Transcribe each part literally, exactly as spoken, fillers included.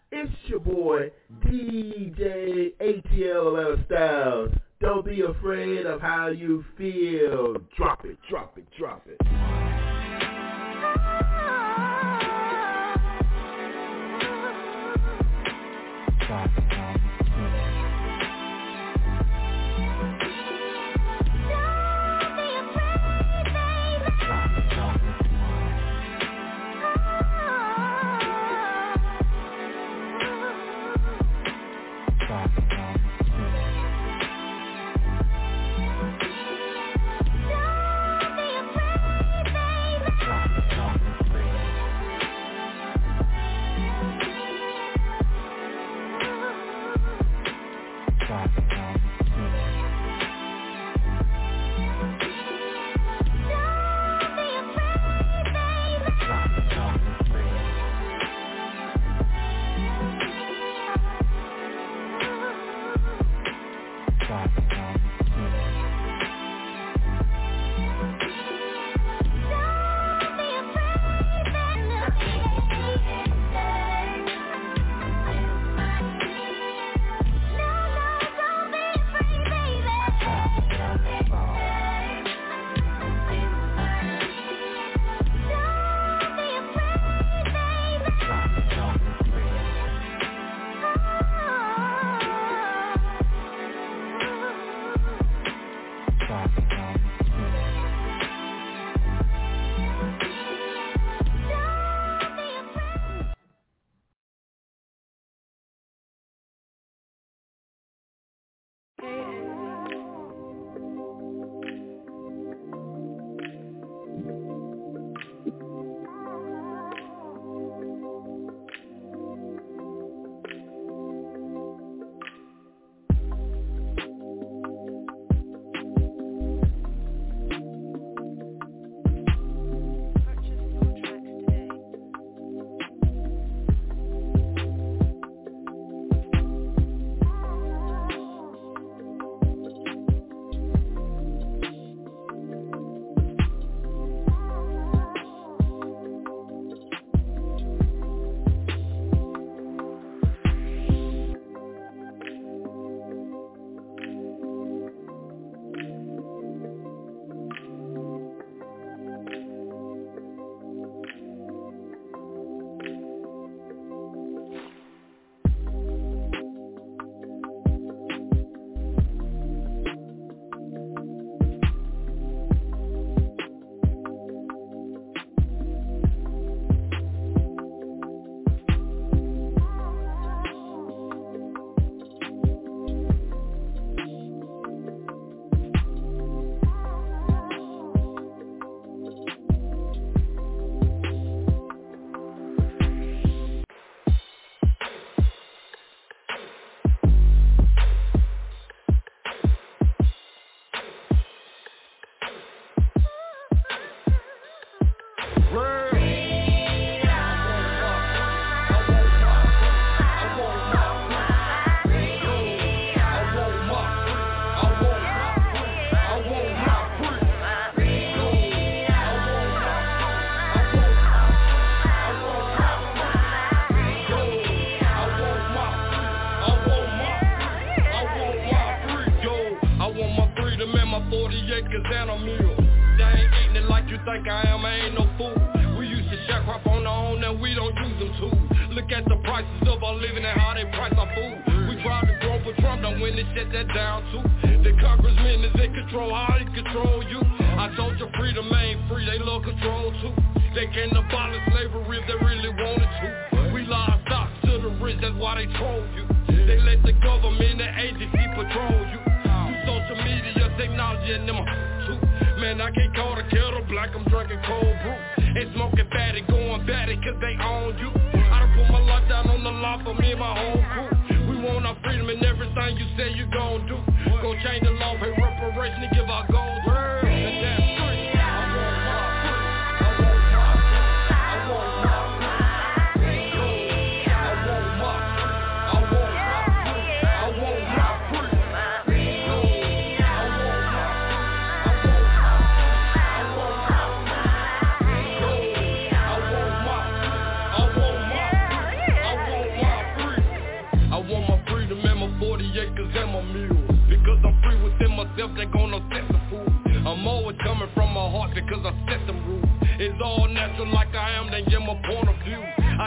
It's your boy, D J A T L Styles. Don't be afraid of how you feel. Drop it, drop it, drop it. Drop it.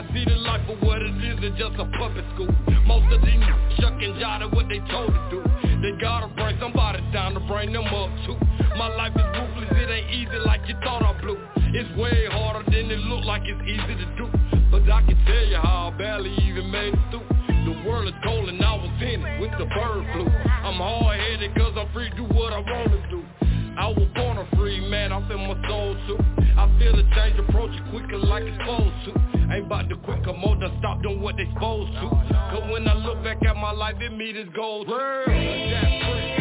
see the life for what it is, it's just a puppet school. Most of these niggas shuck and jotted what they told to do. They gotta bring somebody down to bring them up too. My life is ruthless, it ain't easy like you thought I blew. It's way harder than it look like it's easy to do. But I can tell you how I barely even made it through. The world is cold and I was in it with the bird flu. I'm hard-headed cause I'm free to do what I wanna do. I was born a free man, I feel my soul too. I feel the change approaching quicker like it's supposed to. Ain't about to quit, come on, done stop doing what they supposed to. Cause when I look back at my life, it meet its goals. World, that's free.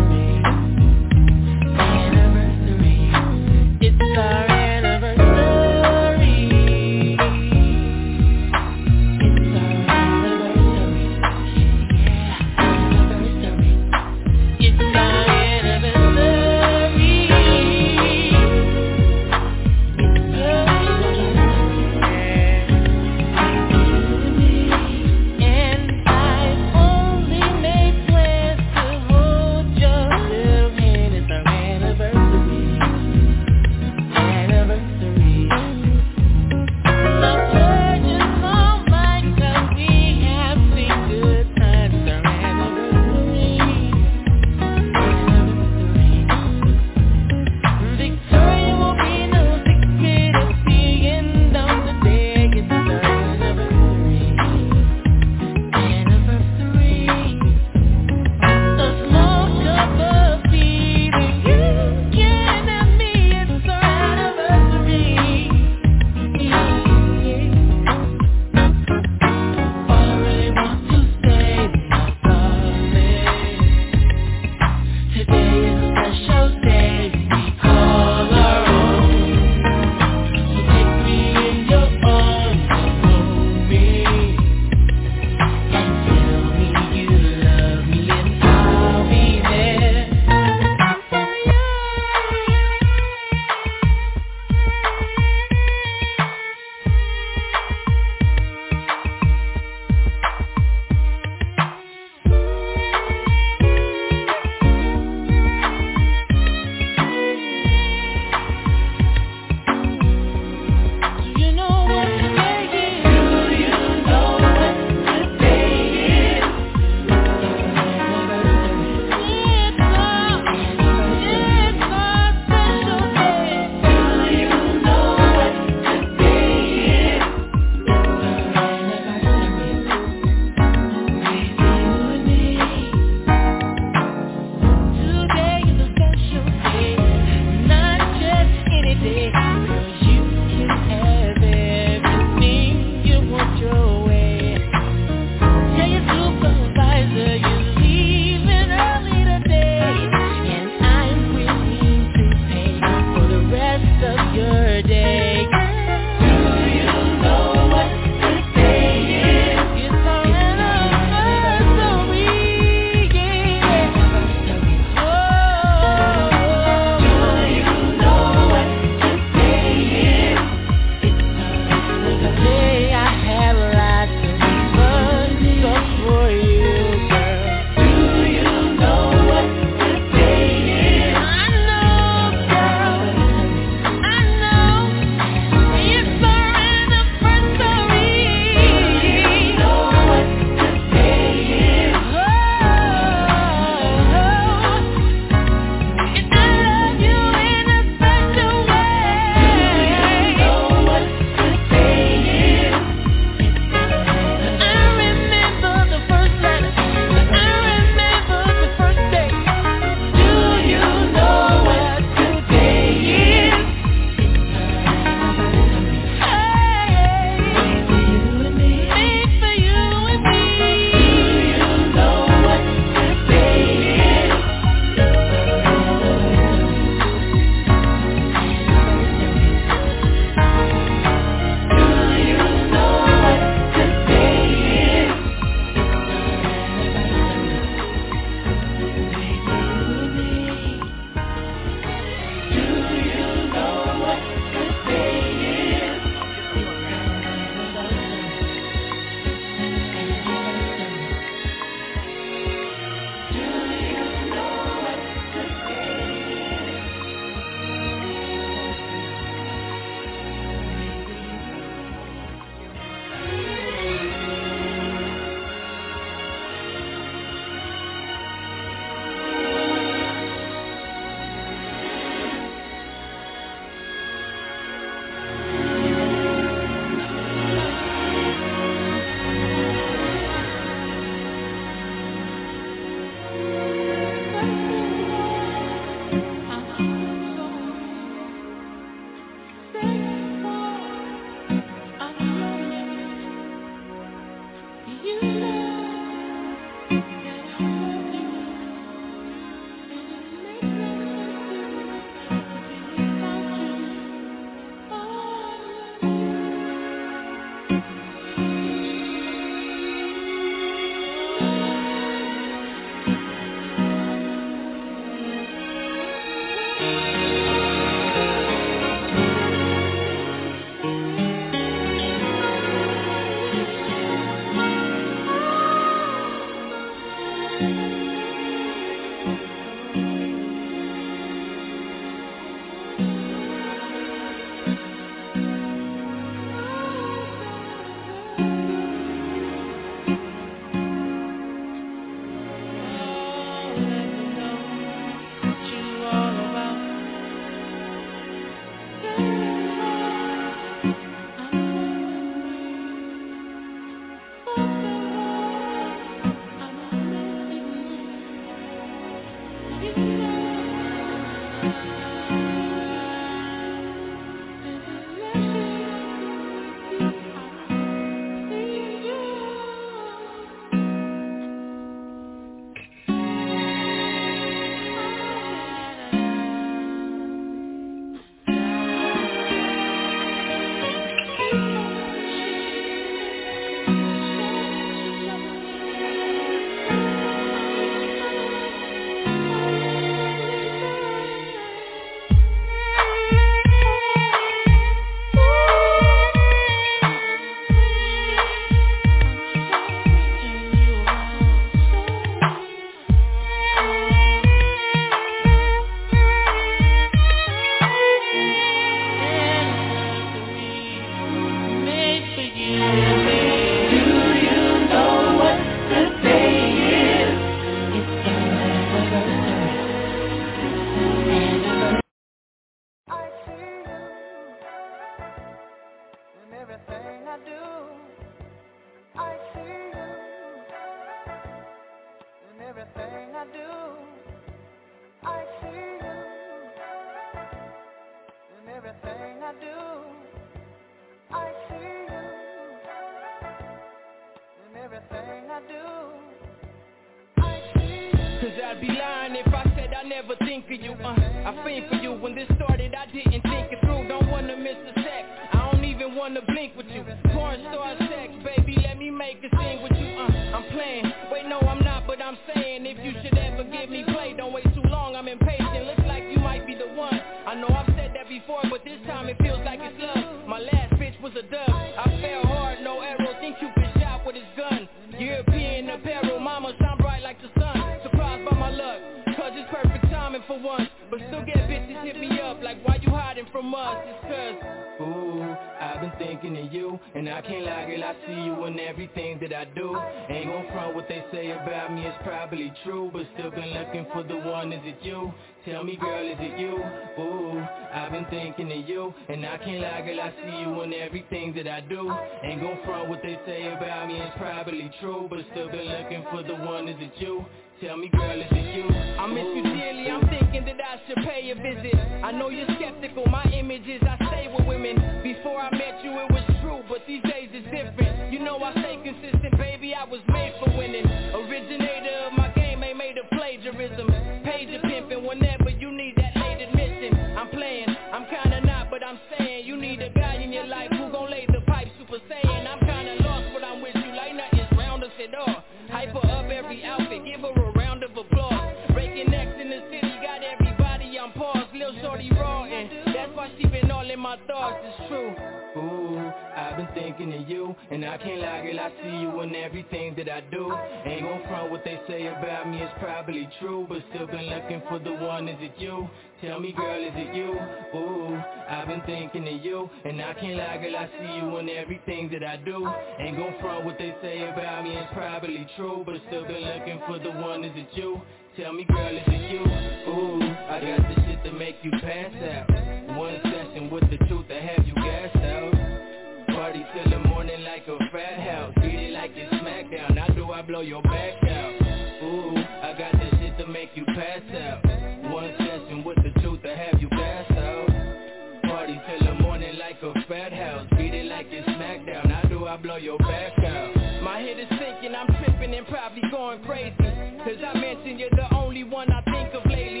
Cause I mentioned you're the only one I think of lately. Leave these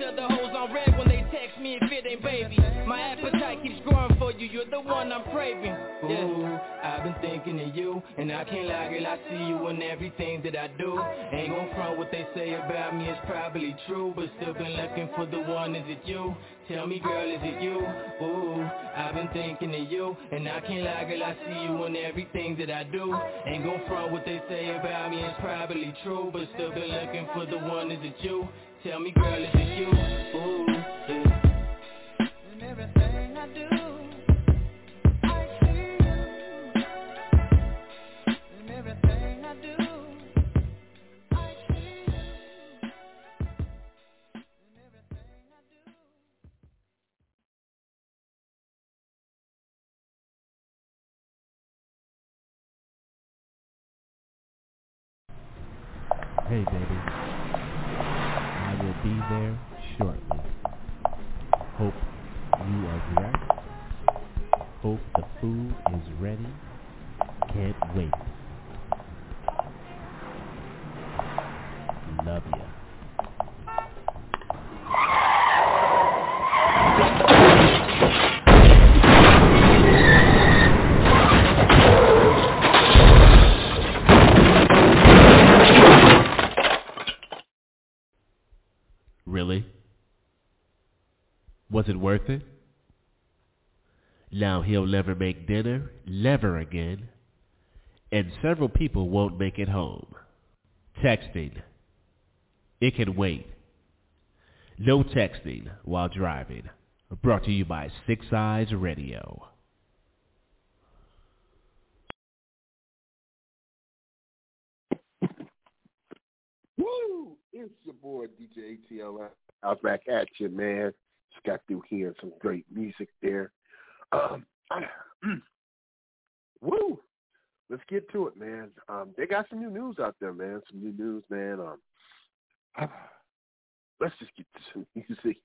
of the hoes on red when they text me if it ain't baby. My appetite keeps growing for you, you're the one I'm craving. Yeah. Ooh, I've been thinking of you, and I can't lie, girl, I see you in everything that I do. Ain't gon' front what they say about me, it's probably true, but still been looking for the one, is it you? Tell me, girl, is it you? Ooh, I've been thinking of you, and I can't lie, girl, I see you in everything that I do. Ain't gon' front what they say about me, it's probably true, but still been looking for the one, is it you? Tell me, girl, is it you? Ooh, yeah. In everything I do, I see you. In everything I do, I see you. In everything I do. Hey, baby. I will be there shortly. Hope you are dressed. Hope the food is ready. Can't wait. Love ya. Really? Was it worth it? Now he'll never make dinner, never again, and several people won't make it home. Texting. It can wait. No texting while driving. Brought to you by Six Eyes Radio. Woo! It's your boy D J A T L. I was back at you, man. Just got through hearing some great music there. Um, woo! Let's get to it, man. Um, they got some new news out there, man. Some new news, man. Um, let's just get to some music.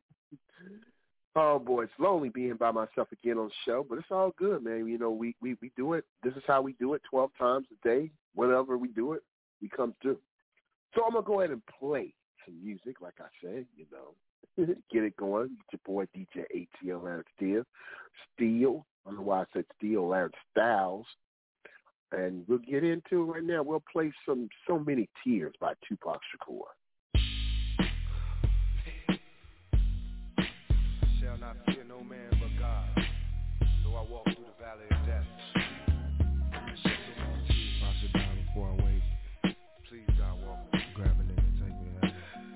Oh boy, it's lonely being by myself again on the show, but it's all good, man. You know, we we we do it. This is how we do it. Twelve times a day, whenever we do it, we come through. So I'm going to go ahead and play some music, like I said, you know. Get it going. Get your boy D J A T L Larry Steele. Steele. I don't know why I said Steele, Larry Styles. And we'll get into it right now. We'll play some So Many Tears by Tupac Shakur. Shall not fear no man but God. Though I walk through the valley of death. Shed so many tears. I should die before I wake. Please, God, walk me. Grab a nigga, take me to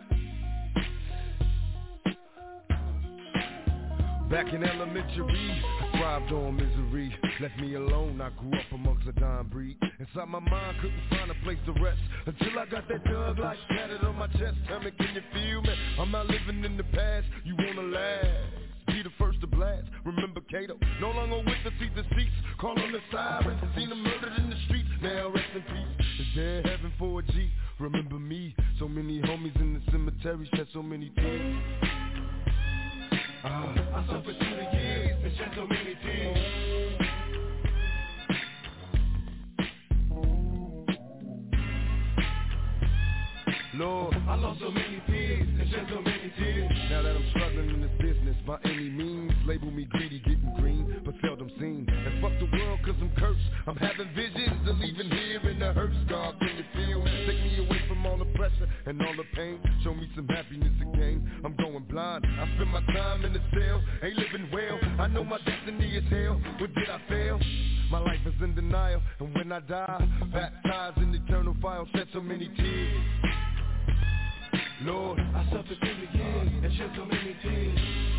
heaven. Back in elementary, I thrived on misery. Left me alone, I grew up amongst a dying breed. Inside my mind, couldn't find a place to rest until I got that thug like tatted on my chest. Tell me, can you feel me? I'm not living in the past, you wanna last. Be the first to blast, remember Kato. No longer with the seat deceits, call on the siren. Seen them murdered in the streets, now rest in peace. Is there heaven for a G? Remember me, so many homies in the cemetery shed so many tears. Uh, I suffered through the years and shed so many tears. Lord, I lost so many tears and shed so many tears. Now that I'm struggling in this business by any means, label me greedy, getting green, but seldom seen. And fuck the world cause I'm cursed. I'm having visions of leaving here in the hearse. God, can you feel me? Take me away from all the pressure and all the pain. Show me some happiness again. I'm going blind. I spend my time in the cell, ain't living well. I know my destiny is hell. What did I fail? My life is in denial, and when I die, baptized in eternal fire, shed so many tears. Lord, I suffered through the years and shed so many tears.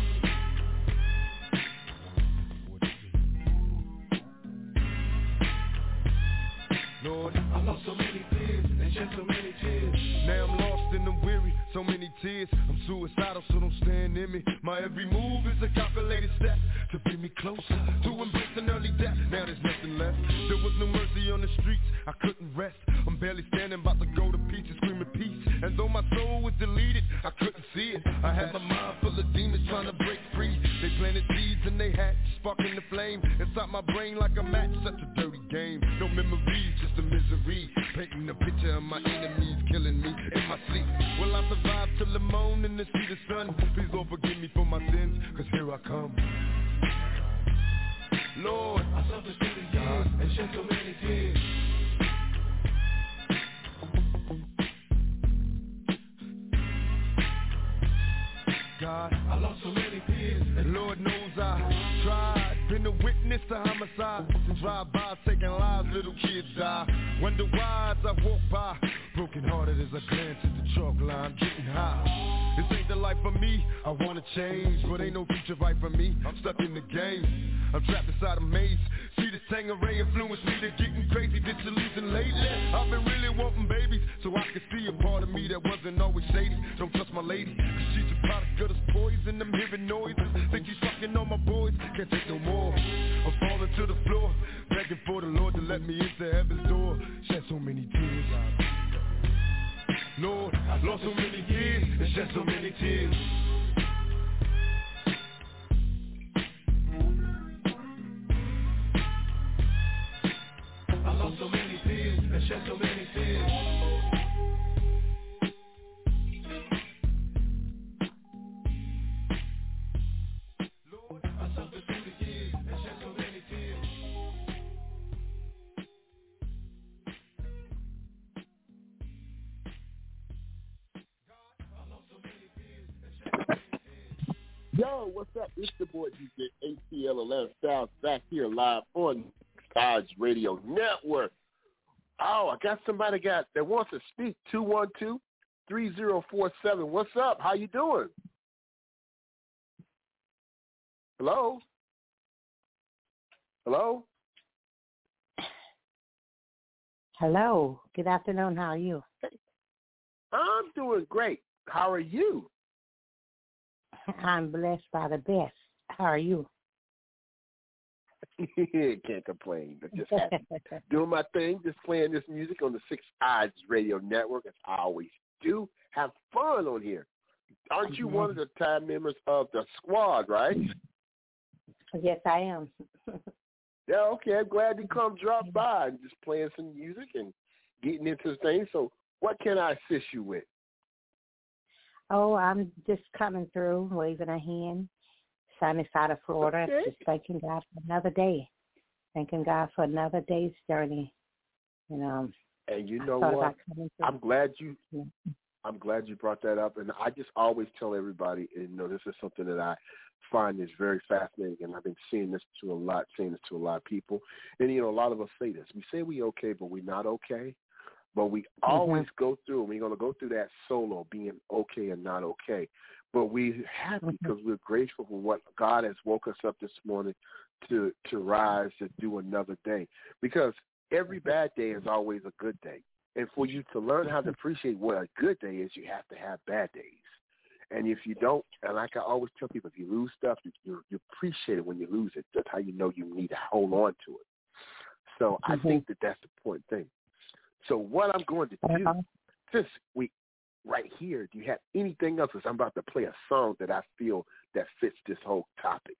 Lord, I lost so many tears and shed so many tears. Now I'm lost and I'm weary, so many tears. I'm suicidal, so don't stand in me. My every move is a calculated step to bring me closer to embrace an early death. Now there's nothing left. There was no mercy on the streets, I couldn't rest. I'm barely standing, about to go to pieces, screaming peace. And though my soul was deleted, I couldn't see it. I had my mind full of demons trying to break free. They planted seeds and they hatched, sparking the flame inside my brain like a match. Such a dirty game, no memories, just a misery. Painting a picture of my enemies killing me in my sleep. Will I survive to till the morning to see the sun. Please, Lord, forgive me for my sins, cause here I come. Lord, I suffered through the years and shed so many tears. God, I lost so many peers, and Lord knows I tried. Been a witness to homicides and drive-bys taking lives, little kids die. Wonder why as I walk by, broken hearted as I glance at the chalk line, getting high. This ain't the life for me, I wanna change, but ain't no future right for me. I'm stuck in the game, I'm trapped inside a maze. See this Tangeray influence me to getting crazy, disillusioned lately. I've been really wanting babies, so I can see a part of me that wasn't always shady. Don't trust my lady, cause she's a product of this poison. I'm hearing noises, think she's fucking on my boys. Can't take no more, I'm falling to the floor, begging for the Lord to let me into heaven's door. Shed so many tears, Lord, I lost so many years and shed so many tears. I lost so many tears and shed so many tears. Lord, I suffered through the years and shed so many tears. Yo, what's up? It's the boy D J A T L eleven Styles back here live on Styles Radio Network. Oh, I got somebody got that wants to speak. two one two, three zero four seven. What's up? How you doing? Hello? Hello? Hello. Good afternoon. How are you? I'm doing great. How are you? I'm blessed by the best. How are you? Can't complain. I'm just happy. Doing my thing, just playing this music on the Six Odds Radio Network, as I always do. Have fun on here. Aren't you mm-hmm. one of the time members of the squad, right? Yes, I am. Yeah, okay. I'm glad you come drop by and just playing some music and getting into things. So what can I assist you with? Oh, I'm just coming through, waving a hand, sunny side of Florida, okay. Just thanking God for another day, thanking God for another day's journey. You know, and you know what? I'm glad you. Yeah. I'm glad you brought that up, and I just always tell everybody, and you know, this is something that I find is very fascinating, and I've been seeing this to a lot, saying this to a lot of people, and you know, a lot of us say this. We say we okay, but we're not okay. But we always mm-hmm. go through, and we're going to go through that solo, being okay and not okay. But we're happy mm-hmm. because we're grateful for what God has woke us up this morning to to rise, to do another day. Because every bad day is always a good day. And for you to learn how to appreciate what a good day is, you have to have bad days. And if you don't, and like I always tell people, if you lose stuff, you, you appreciate it when you lose it. That's how you know you need to hold on to it. So mm-hmm. I think that that's the important thing. So what I'm going to do, uh-huh. since we right here, do you have anything else? I'm about to play a song that I feel that fits this whole topic.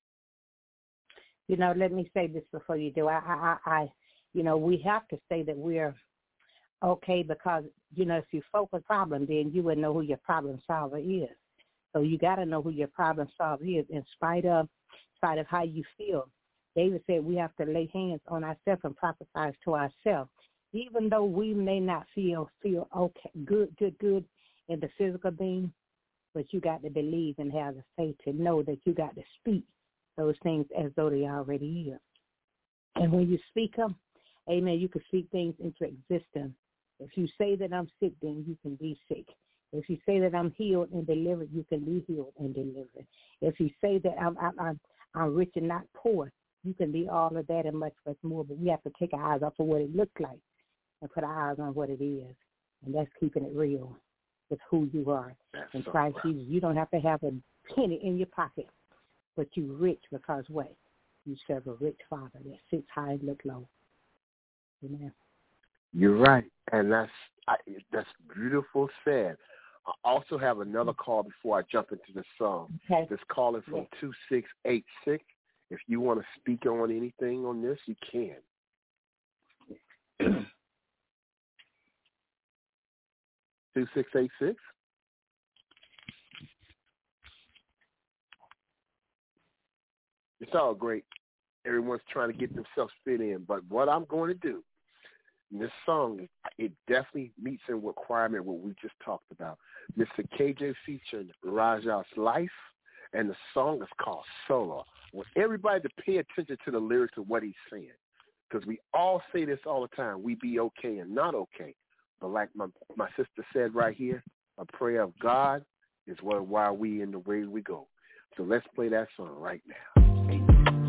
You know, let me say this before you do. I, I, I, you know, we have to say that we're okay because, you know, if you focus on problem, then you would know who your problem solver is. So you got to know who your problem solver is in spite of, in spite of how you feel. David said we have to lay hands on ourselves and prophesy to ourselves. Even though we may not feel feel okay, good, good, good in the physical being, but you got to believe and have the faith to know that you got to speak those things as though they already are. And when you speak them, amen, you can speak things into existence. If you say that I'm sick, then you can be sick. If you say that I'm healed and delivered, you can be healed and delivered. If you say that I'm I'm I'm, I'm rich and not poor, you can be all of that and much, much more. But we have to take our eyes off of what it looks like and put our eyes on what it is. And that's keeping it real with who you are. That's in so Christ right. Jesus, you don't have to have a penny in your pocket, but you're rich because what? You serve a rich Father that sits high and look low. Amen. You're right. And that's I, that's beautiful said. I also have another call before I jump into the song. Okay. This call is from yeah. two six eight six. If you want to speak on anything on this, you can. two six eight six. It's all great. Everyone's trying to get themselves fit in. But what I'm going to do, in this song, it definitely meets in requirement what we just talked about. Mister K J featuring Raja's Life, and the song is called Solo. I want everybody to pay attention to the lyrics of what he's saying, because we all say this all the time. We be okay and not okay. But like my, my sister said right here, a prayer of God is what why we in the way we go. So let's play that song right now. Amen.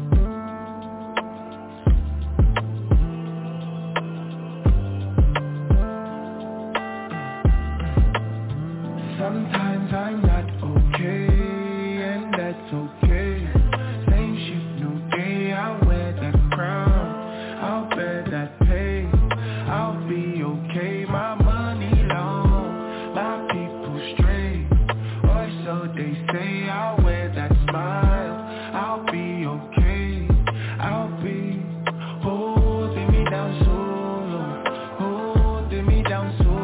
Sometimes I'm not okay, and that's okay. Same shit, new day. I'll wear that crown, I'll bear that pain. I'll be okay. My money long, my people straight, or so they say. I'll wear that smile, I'll be okay. I'll be holding me down solo, holding me down solo.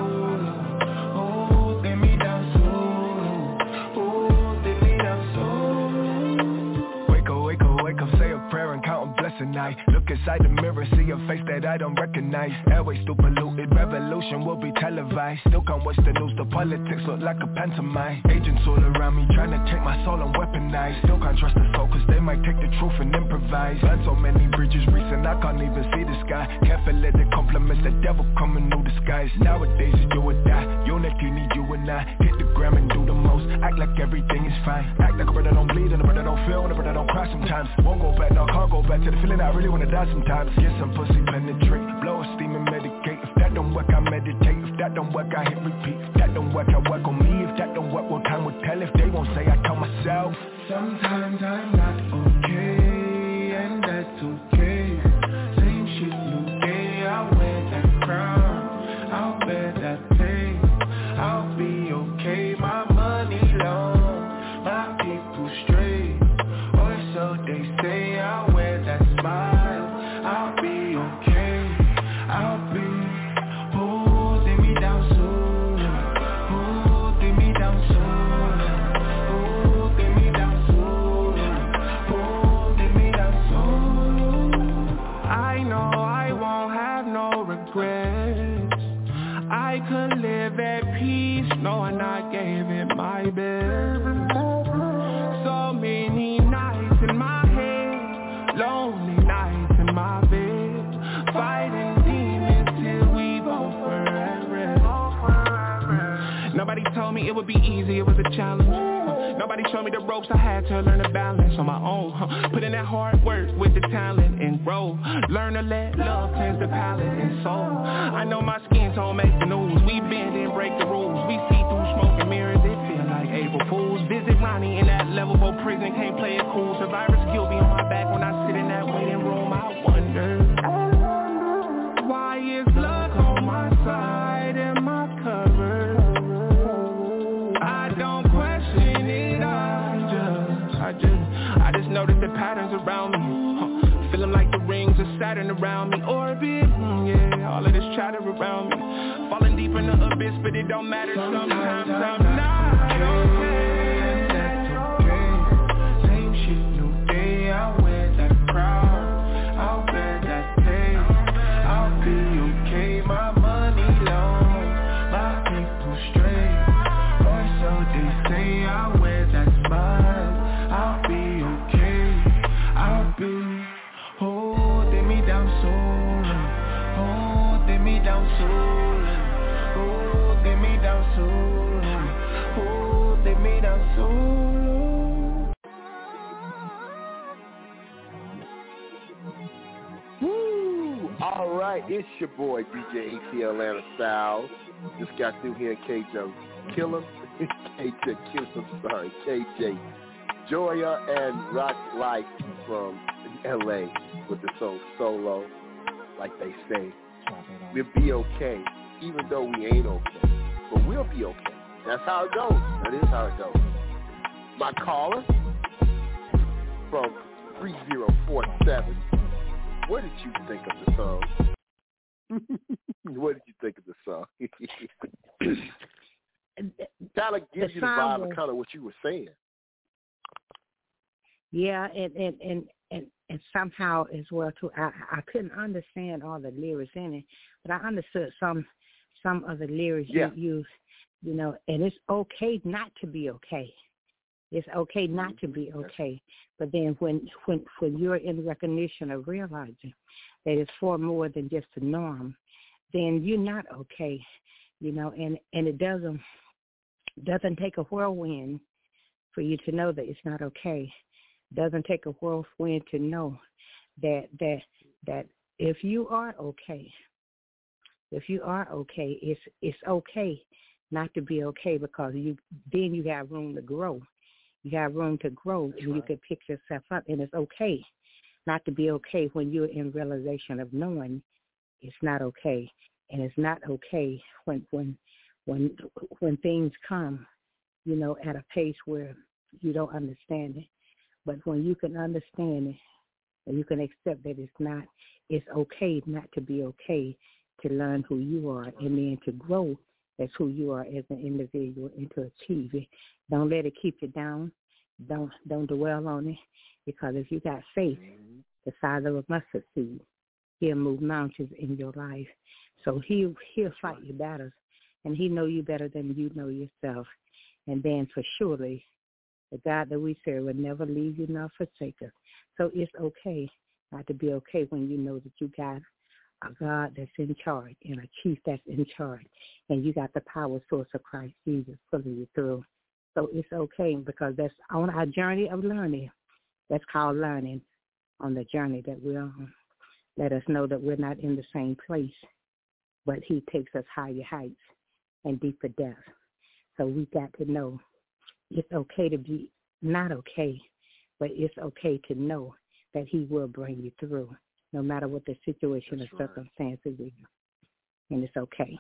Tonight. Look inside the mirror, see a face that I don't recognize. Airways still polluted, revolution will be televised. Still can't watch the news, the politics look like a pantomime. Agents all around me trying to take my soul and weaponize. Still can't trust the soul cause they might take the truth and improvise. Burned so many bridges recent I can't even see the sky. Careful let the compliments, the devil come in new disguise. Nowadays it's do or die, unity need you and I. Hit the gram and do the most, act like everything is fine. Act like a brother don't bleed and a brother don't feel and a brother don't cry sometimes. Won't go back, no can't go back to the feeling I really wanna die sometimes. Get some pussy, penetrate, blow a steam and medicate. If that don't work, I meditate. If that don't work, I hit repeat. If that don't work, I work on me. If that don't work, well time will tell. If they won't say, I tell myself. Sometimes I'm not okay, and that's okay. Same shit, new day. I'll wear that crown, I'll bear that pain. I'll be okay. My money long, my people straight, or so they say. I'll wear that smile, I'll be okay. I'll be holding me down solo, holding me down solo, holding me down solo, holding me down solo. I know I won't have no regrets. I could live at peace knowing I gave it my best. So many nights in my head, lonely nights in my bed, fighting demons till we both were at rest. Nobody told me it would be easy, it was a challenge. Nobody showed me the ropes, I had to learn to balance on my own. Put in that hard work with the talent and grow. Learn to let love cleanse the palate and soul. I know my skin tone make the news. We bend and break the rules. We see through smoke and mirrors, it feel like April Fools. Visit Ronnie in that level for prison, can't play it cool. Survivor's guilt be on my back when I sit in that waiting room. I wonder, why is luck on my side and my cover? I don't question it, I just, I just, I just notice the patterns around me. Huh. Feeling like the rings of Saturn around me. Orbit, mm, yeah, all of this chatter around me. Falling deep in the abyss, but it don't matter. Sometimes, Sometimes I'm not okay. That's okay. Same shit, new day. I'll wear that crown, I'll bear that pain. I'll be okay. My money long, my people straight, or so they say. I'll wear that smile, I'll be okay. I'll be holding me down solo, holding me down solo, holding me down solo, holding me down solo. Woo! All right, it's your boy D J A T Atlanta Styles. Just got through here, K J Kill him, K J Kill him, sorry, K J Joya and Rock Life from L A with the song Solo. Like they say, we'll be okay, even though we ain't okay, but we'll be okay. That's how it goes. That is how it goes. My caller from three zero four seven. What did you think of the song? What did you think of the song? Kind of gives you the vibe of kind of what you were saying. Yeah, and, and, and and, and somehow as well too, I, I couldn't understand all the lyrics in it, but I understood some some of the lyrics yeah. you use, you know, and it's okay not to be okay. It's okay not to be okay. But then when when when you're in recognition of realizing that it's far more than just the norm, then you're not okay, you know, and, and it doesn't doesn't take a whirlwind for you to know that it's not okay. Doesn't take a whirlwind to know that that that if you are okay, if you are okay, it's it's okay not to be okay, because you then you have room to grow. You have room to grow, That's and right. you can pick yourself up, and it's okay not to be okay when you're in realization of knowing it's not okay, and it's not okay when when when when things come, you know, at a pace where you don't understand it. But when you can understand it and you can accept that it's not, it's okay not to be okay, to learn who you are and then to grow as who you are as an individual and to achieve it. Don't let it keep you down. Don't don't dwell on it, because if you got faith the size of a mustard seed, he'll move mountains in your life. So he, he'll fight your battles, and he know you better than you know yourself. And then for surely, the God that we serve will never leave you nor forsake us. So it's okay not to be okay when you know that you got a God that's in charge and a chief that's in charge, and you got the power source of Christ Jesus pulling you through. So it's okay, because that's on our journey of learning. That's called learning, on the journey that we're on. Let us know that we're not in the same place, but he takes us higher heights and deeper depths. So we got to know it's okay to be not okay, but it's okay to know that he will bring you through, no matter what the situation That's or right. circumstances is. And it's okay.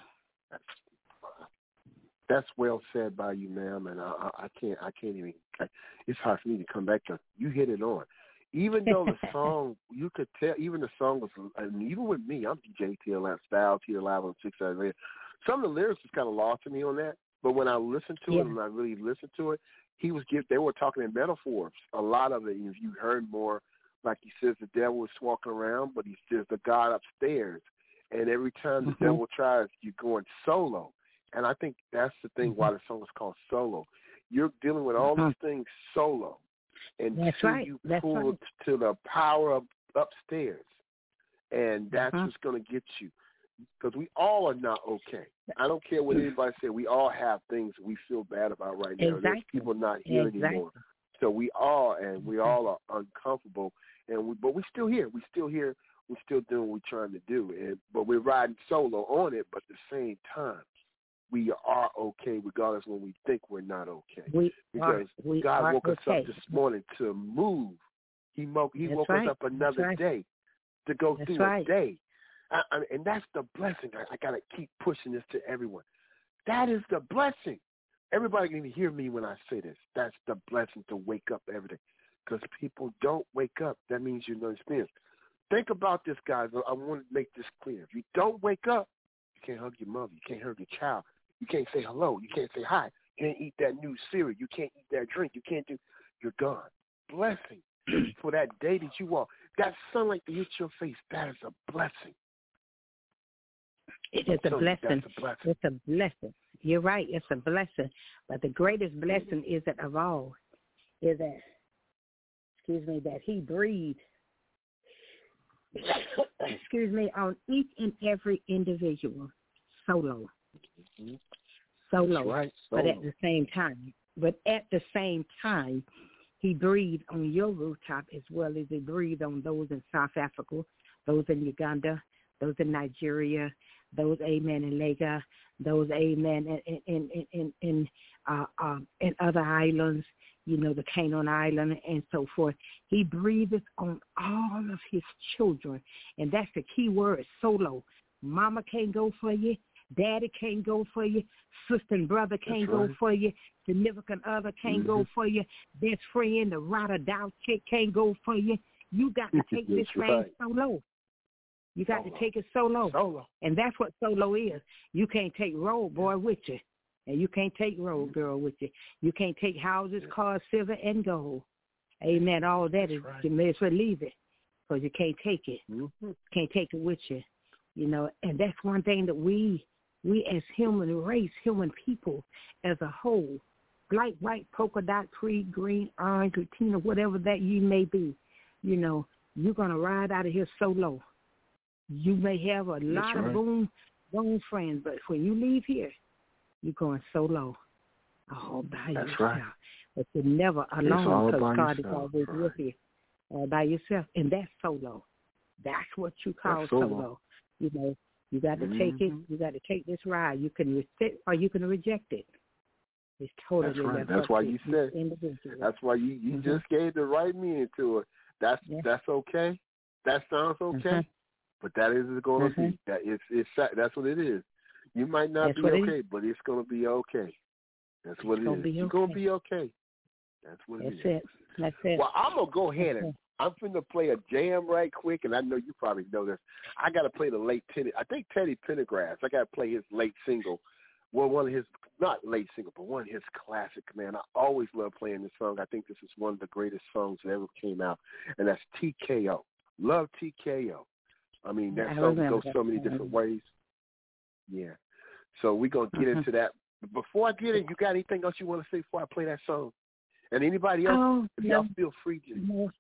That's well said by you, ma'am, and I, I can't, I can't even. I, it's hard for me to come back to. You hit it on. Even though the song, you could tell, even the song was, and even with me, I'm D J T L F style, T L Live on six seven. Some of the lyrics was kind of lost to me on that, but when I listened to yeah. it and I really listened to it, he was give. They were talking in metaphors. A lot of it, if you heard more, like he says, the devil was walking around, but he says the God upstairs, and every time the mm-hmm. devil tries, you're going solo. And I think that's the thing why the song is called Solo. You're dealing with all these things solo. And that's until right. you that's pull right. to the power of upstairs. And that's uh-huh. what's going to get you. Because we all are not okay. I don't care what anybody says. We all have things we feel bad about right now. Exactly. There's people not here exactly. anymore. So we all, and we all are uncomfortable. And we, But we're still here. We're still here. We're still doing what we're trying to do. And But we're riding solo on it, but at the same time, we are okay regardless when we think we're not okay. We because are, we God are woke us okay. up this morning to move. He, mo- he woke right. us up another right. day to go that's through right. a day. I, I, and that's the blessing. I, I got to keep pushing this to everyone. That is the blessing. Everybody can hear me when I say this. That's the blessing, to wake up every day. Because people don't wake up. That means you don't experience. Think about this, guys. I want to make this clear. If you don't wake up, you can't hug your mother. You can't hug your child. You can't say hello. You can't say hi. You can't eat that new cereal. You can't eat that drink. You can't do. You're gone. Blessing for that day that you walk. That sunlight to hit your face. That is a blessing. It is a blessing. That's a blessing. It's a blessing. You're right. It's a blessing. But the greatest blessing is that of all is that, excuse me, that he breathed, excuse me, on each and every individual solo. Mm-hmm. Solo, right. Solo, but at the same time, but at the same time, he breathed on your rooftop as well as he breathed on those in South Africa, those in Uganda, those in Nigeria, those, amen, in Lagos, those, amen, in in in in, in, uh, uh, in other islands, you know, the Canaan Island and so forth. He breathes on all of his children, and that's the key word, solo. Mama can't go for you. Daddy can't go for you. Sister and brother can't That's go right. for you. Significant other can't mm-hmm. go for you. Best friend, the ride or die chick can't go for you. You got to take this thing right. solo. You got solo. to take it solo. Solo. And that's what solo is. You can't take road boy with you. And you can't take road girl with you. You can't take houses, cars, silver, and gold. Amen. All that is, right. you may as well leave it because you can't take it. Mm-hmm. Can't take it with you, you know. And that's one thing that we, we as human race, human people as a whole, black, white, polka dot, creed, green, orange, Latina, whatever that you may be, you know, you're going to ride out of here solo. You may have a lot right. of boom, boom friends, but when you leave here, you're going solo. All by That's yourself. right. But you're never alone because God is yourself. always right. with you. All by yourself. And that's solo. That's what you call That's solo. solo. You know, you got to mm-hmm. take it. You got to take this ride. You can accept or you can reject it. It's totally That's right. left That's up why to you said. individual. That's why you, you mm-hmm. just gave the right meaning to it. That's yeah. that's okay. That sounds okay. Mm-hmm. But that is going to mm-hmm. be that it's it's that's what it is. You might not that's be okay, but it's going to be okay. That's what it's it is. Be You're okay. going to be okay. That's what That's it is. it. That's it. Well, I'm going to go ahead and it. I'm going to play a jam right quick, and I know you probably know this. I got to play the late Teddy. I think Teddy Pendergrass. I got to play his late single. Well, one of his, not late single, but one of his classic, man. I always love playing this song. I think this is one of the greatest songs that ever came out, and that's T K O. Love T K O. I mean, that I song goes that so many song. different ways. Yeah. So we're going to get mm-hmm. into that. But before I get in, you got anything else you want to say before I play that song? And anybody else, oh, if no. y'all feel free to. No.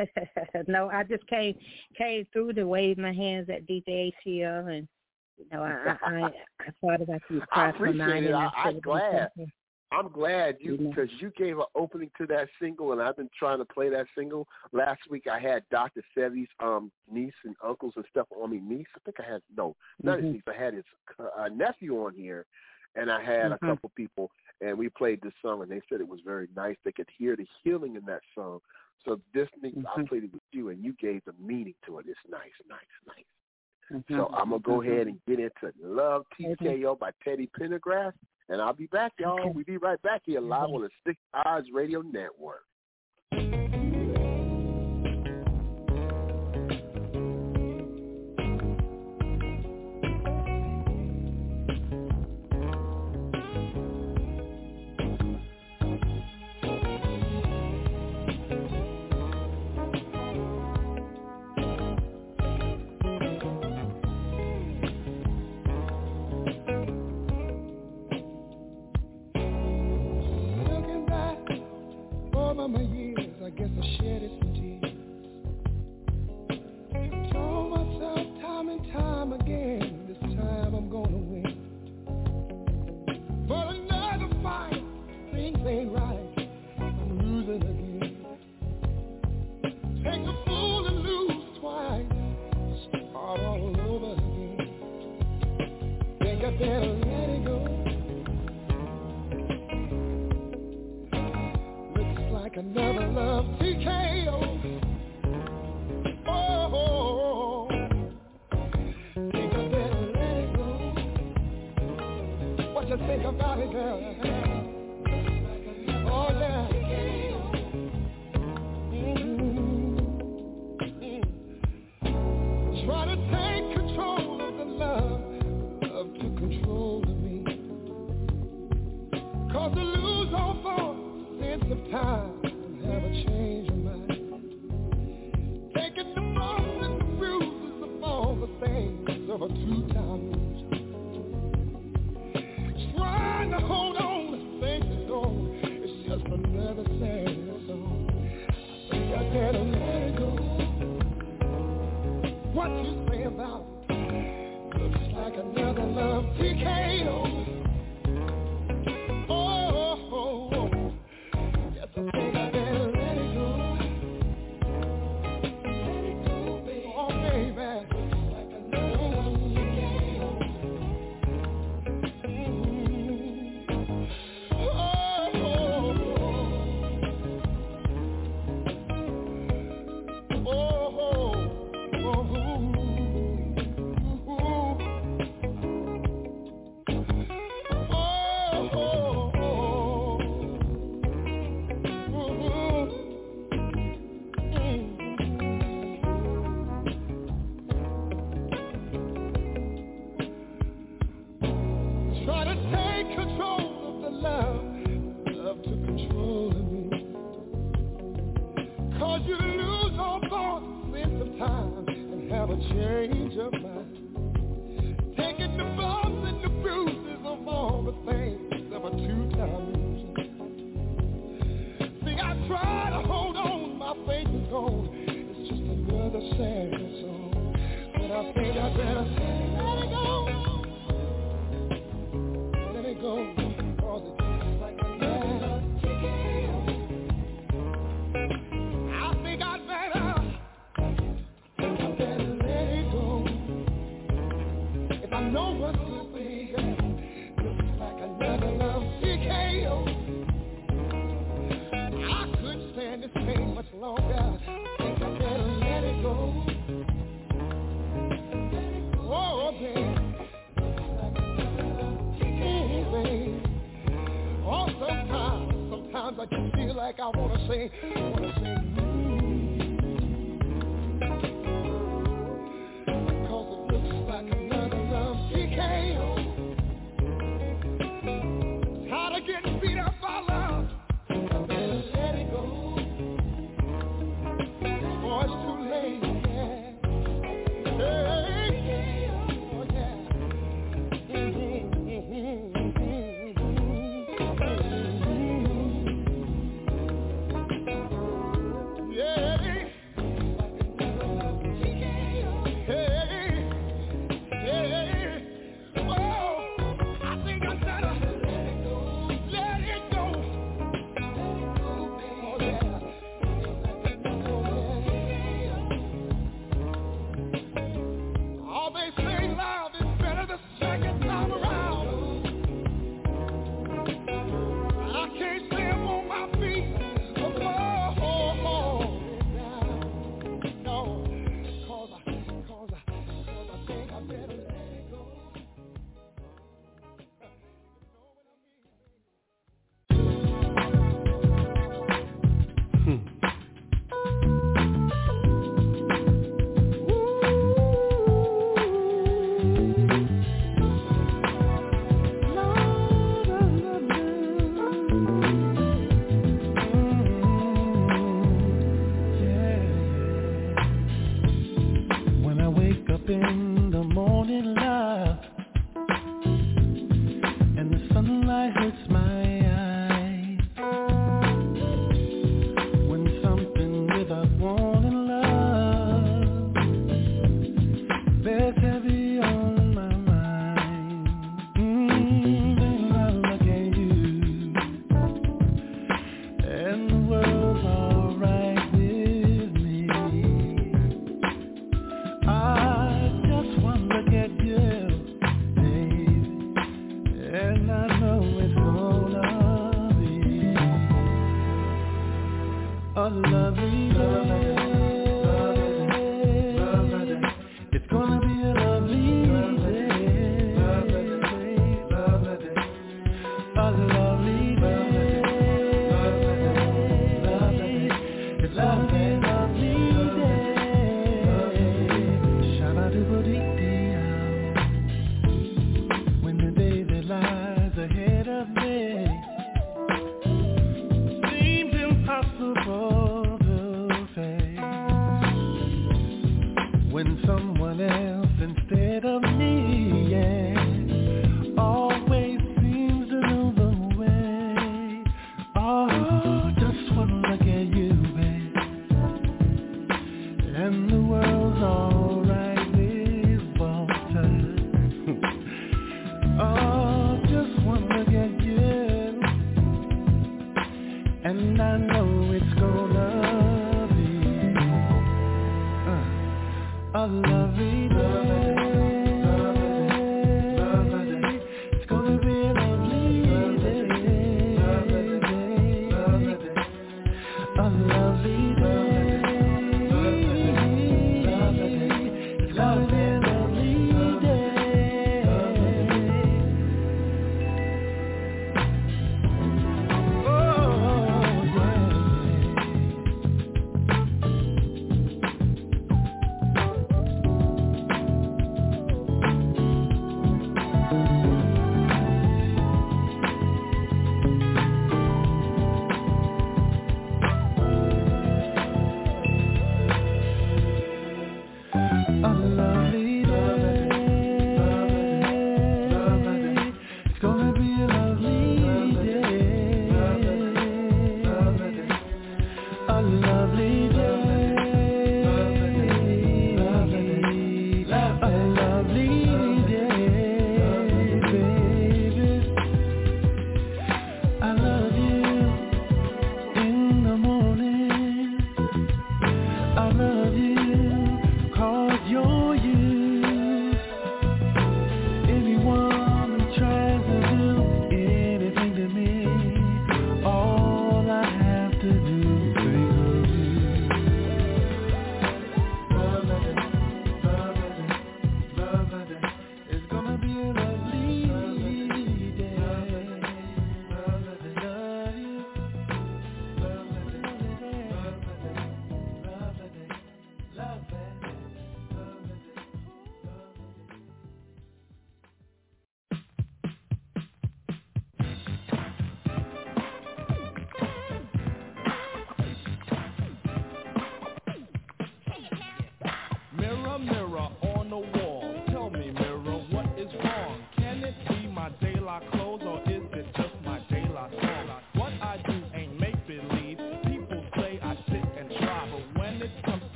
no, I just came came through to wave my hands at D J A T L, and you know, I I, I, I thought about you. I appreciate it. I, I'm glad. Something. I'm glad you you because you gave an opening to that single, and I've been trying to play that single. Last week I had Doctor Sevy's um, niece and uncles and stuff on me. Niece, I think I had no, not mm-hmm. his niece. I had his uh, nephew on here, and I had mm-hmm. a couple people, and we played this song, and they said it was very nice. They could hear the healing in that song. So this thing, mm-hmm. I played it with you, and you gave the meaning to it. It's nice, nice, nice. Mm-hmm. So I'm gonna go mm-hmm. ahead and get into Love T K O by Teddy Pendergrass. And I'll be back, y'all. Okay. We'll be right back here live on the Six Odds Radio Network. My years, I guess I shedded some tears. I told myself time and time again, this time I'm gonna win. But another fight, things ain't right, I'm losing again. Take a fool and lose twice, start all over again. Think I better let it go. Another love T K O. Oh, oh, oh. Think I better let it go. What you think about it, girl? Oh, yeah. Mm-hmm. Try to take control of the love, love to control of me. Cause to lose all thought, sense of time. Never change your mind. Taking the bumps and the bruises of all the things of a two-time loser. Trying to hold on to things that don't. It's just another sad song. I think I better let it go. What you say about it? Looks like another love T K O. Oh, oh, oh. Yes, I think I better let it go. your mind. Taking the bumps and the bruises of all the things of a two-time loser. See, I try to hold on, my faith is gone. It's just another sad song. But I think I better let it go. Let it go. Cause it's like a bad T K O. I think I'd better, I better let it go. If I know what's to be, it's like another love T K O. I couldn't stand this pain much longer. I think I better let it go. Oh, baby. Oh, sometimes, sometimes I just feel like I wanna say, I wanna say, mm, cause it looks like another love T K O. Tired of getting beat up by love. I better let it go. Boy, it's too late, yeah. Hey, oh, yeah.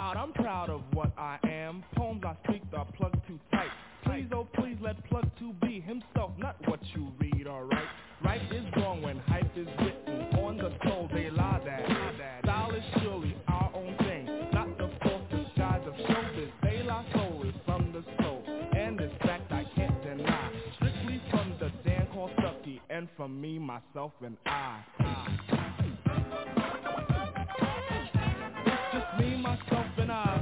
proud, I'm proud of what I am. Poems I speak are plugged too tight. Please, oh please, let plug to be himself, not what you read, alright? Right is wrong when hype is written on the soul, they lie that. Style is surely our own thing, not the false disguise of showbiz. They lie soul is from the soul, and this fact I can't deny. Strictly from the Dan called Stucky, and from me, myself, and I. It's just me, myself, and I.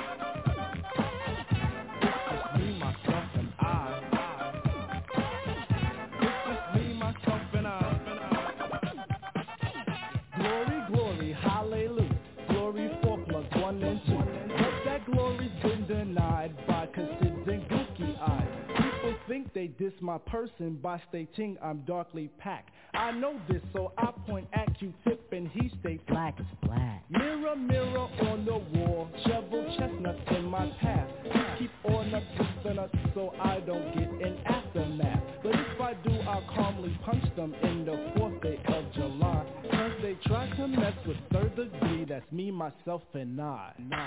They diss my person by stating I'm darkly packed. I know this, so I point at Q-tip and he states black is black. Mirror, mirror on the wall, shovel chestnuts in my path. Just keep on up with us so I don't get an aftermath. But if I do, I'll calmly punch them in the fourth day of July. Cause they try to mess with third degree, that's me, myself, and I. Nah.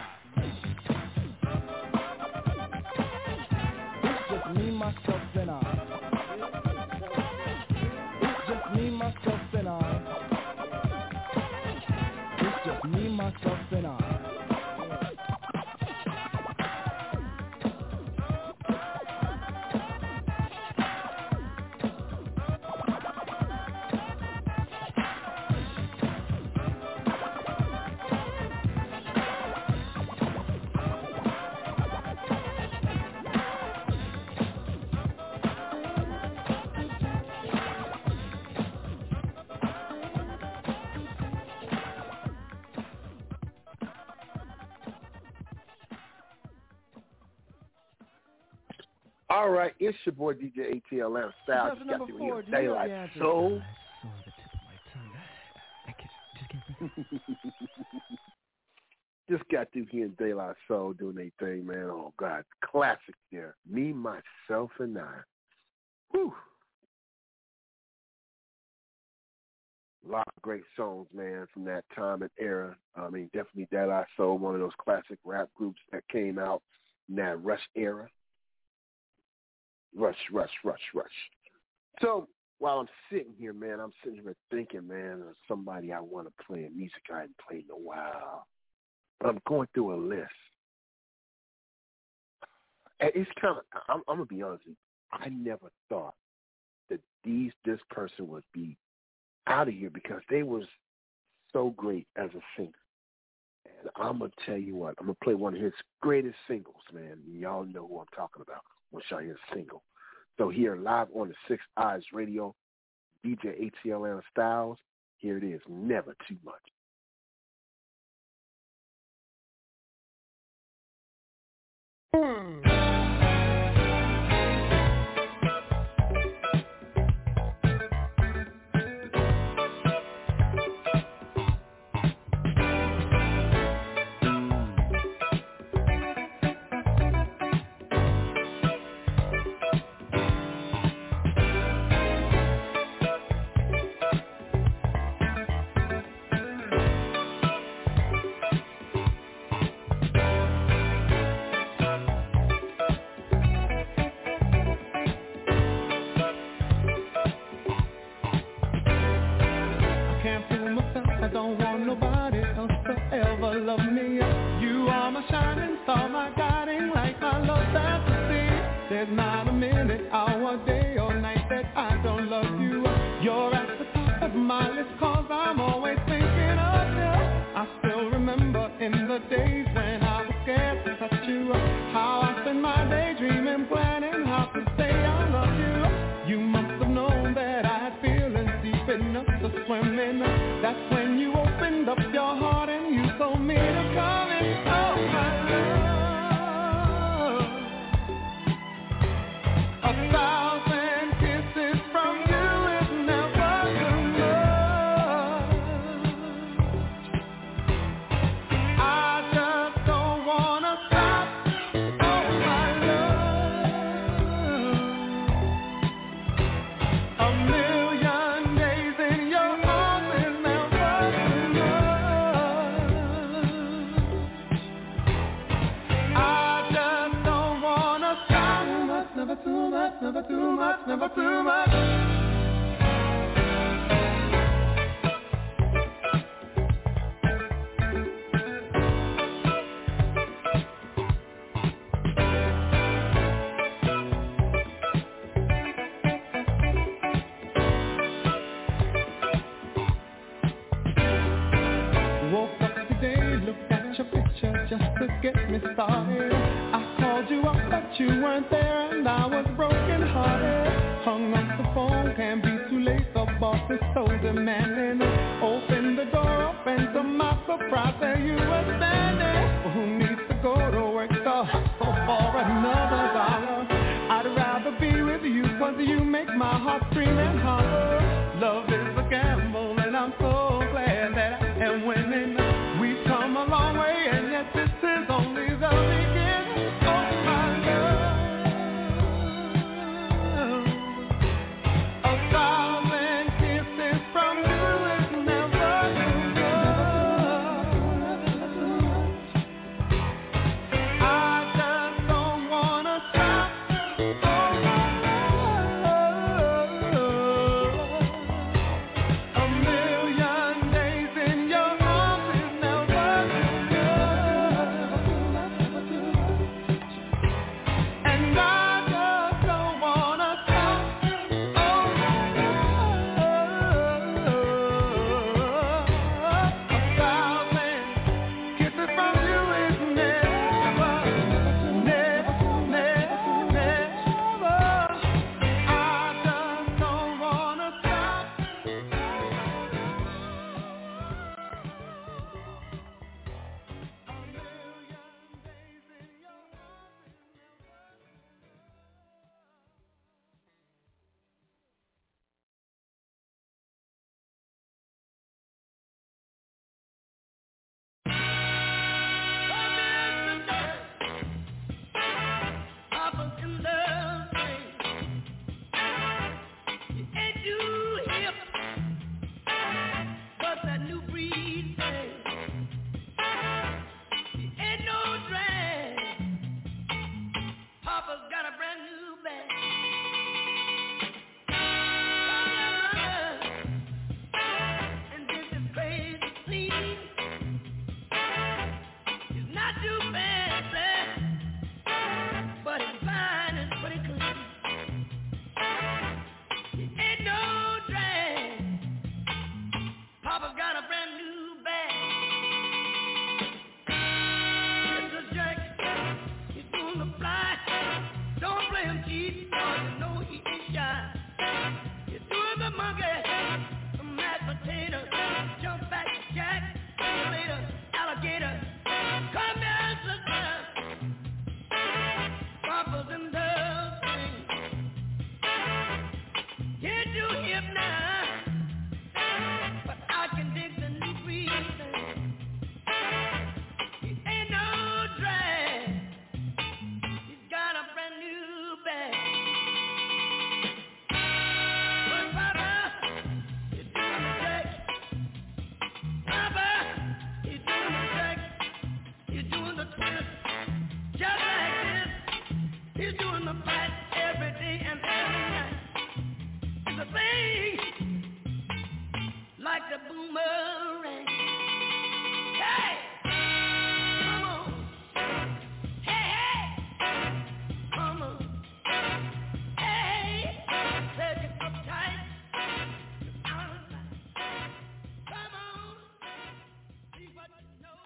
Me, myself, and I. It's just me, myself, and I. It's just me, myself, and I. All right, it's your boy D J A T L M Style. Just got you in Daylight Soul. Just got through here in Daylight Soul doing their thing, man. Oh, God. Classic there. Me, myself, and I. Whew. A lot of great songs, man, from that time and era. I mean, definitely Daylight Soul, one of those classic rap groups that came out in that Rush era. Rush, rush, rush, rush. So while I'm sitting here, man, I'm sitting here thinking, man, of somebody I want to play music I haven't played in a while. But I'm going through a list. And it's kind of, I'm, I'm going to be honest with you, I never thought that these this person would be out of here because they was so great as a singer. And I'm going to tell you what, I'm going to play one of his greatest singles, man. Y'all know who I'm talking about. I'm going to show you a single. So here, live on the Six Eyes Radio, D J A T L M Styles, here it is, Never Too Much. Hmm. too much, never too much. Get me started. I called you up, but you weren't there, and I was broken hearted. Hung up the phone, can't be too late. The boss is so demanding. Open the door up, and to my surprise, there you were standing. Who needs to go to work to hustle for another dollar? I'd rather be with you, 'cause you make my heart scream and holler. Love is a gamble, and I'm so glad that I am winning. We've come a long way, and yet this is only the beginning of my love. A thousand kisses from you is never enough. I just don't wanna stop. A million days in your arms is never enough. And I just don't wanna stop. A thousand kisses from you is never, never, never, never. I just don't wanna stop. Papa's in love, you ain't too hip. What's that new breed say? You ain't no drag. Papa's got a brand new bag. And this is crazy scene. It's not too fancy, but it's fine and pretty clean. It ain't no drag. Papa's got a brand new bag. Mister Jack, he's doing the fly. Don't play him cheap, 'cause you know he ain't shy. He's doing the monkey, the mashed potato, jump back, Jack, later, alligator. Come here, sister. Papa's in love. Can't do hip now, but I can dig the new breeze. He ain't no drag. He's got a brand new bag. But Papa, you're doing the jack. Papa, you're doing the jack. You're doing the twist. Just like this. He's doing the fight every day and every night. It's a thing like the boomerang. Hey, come on. Hey, hey, come on. Hey, take it uptight. Out of sight. Come on. See what you know.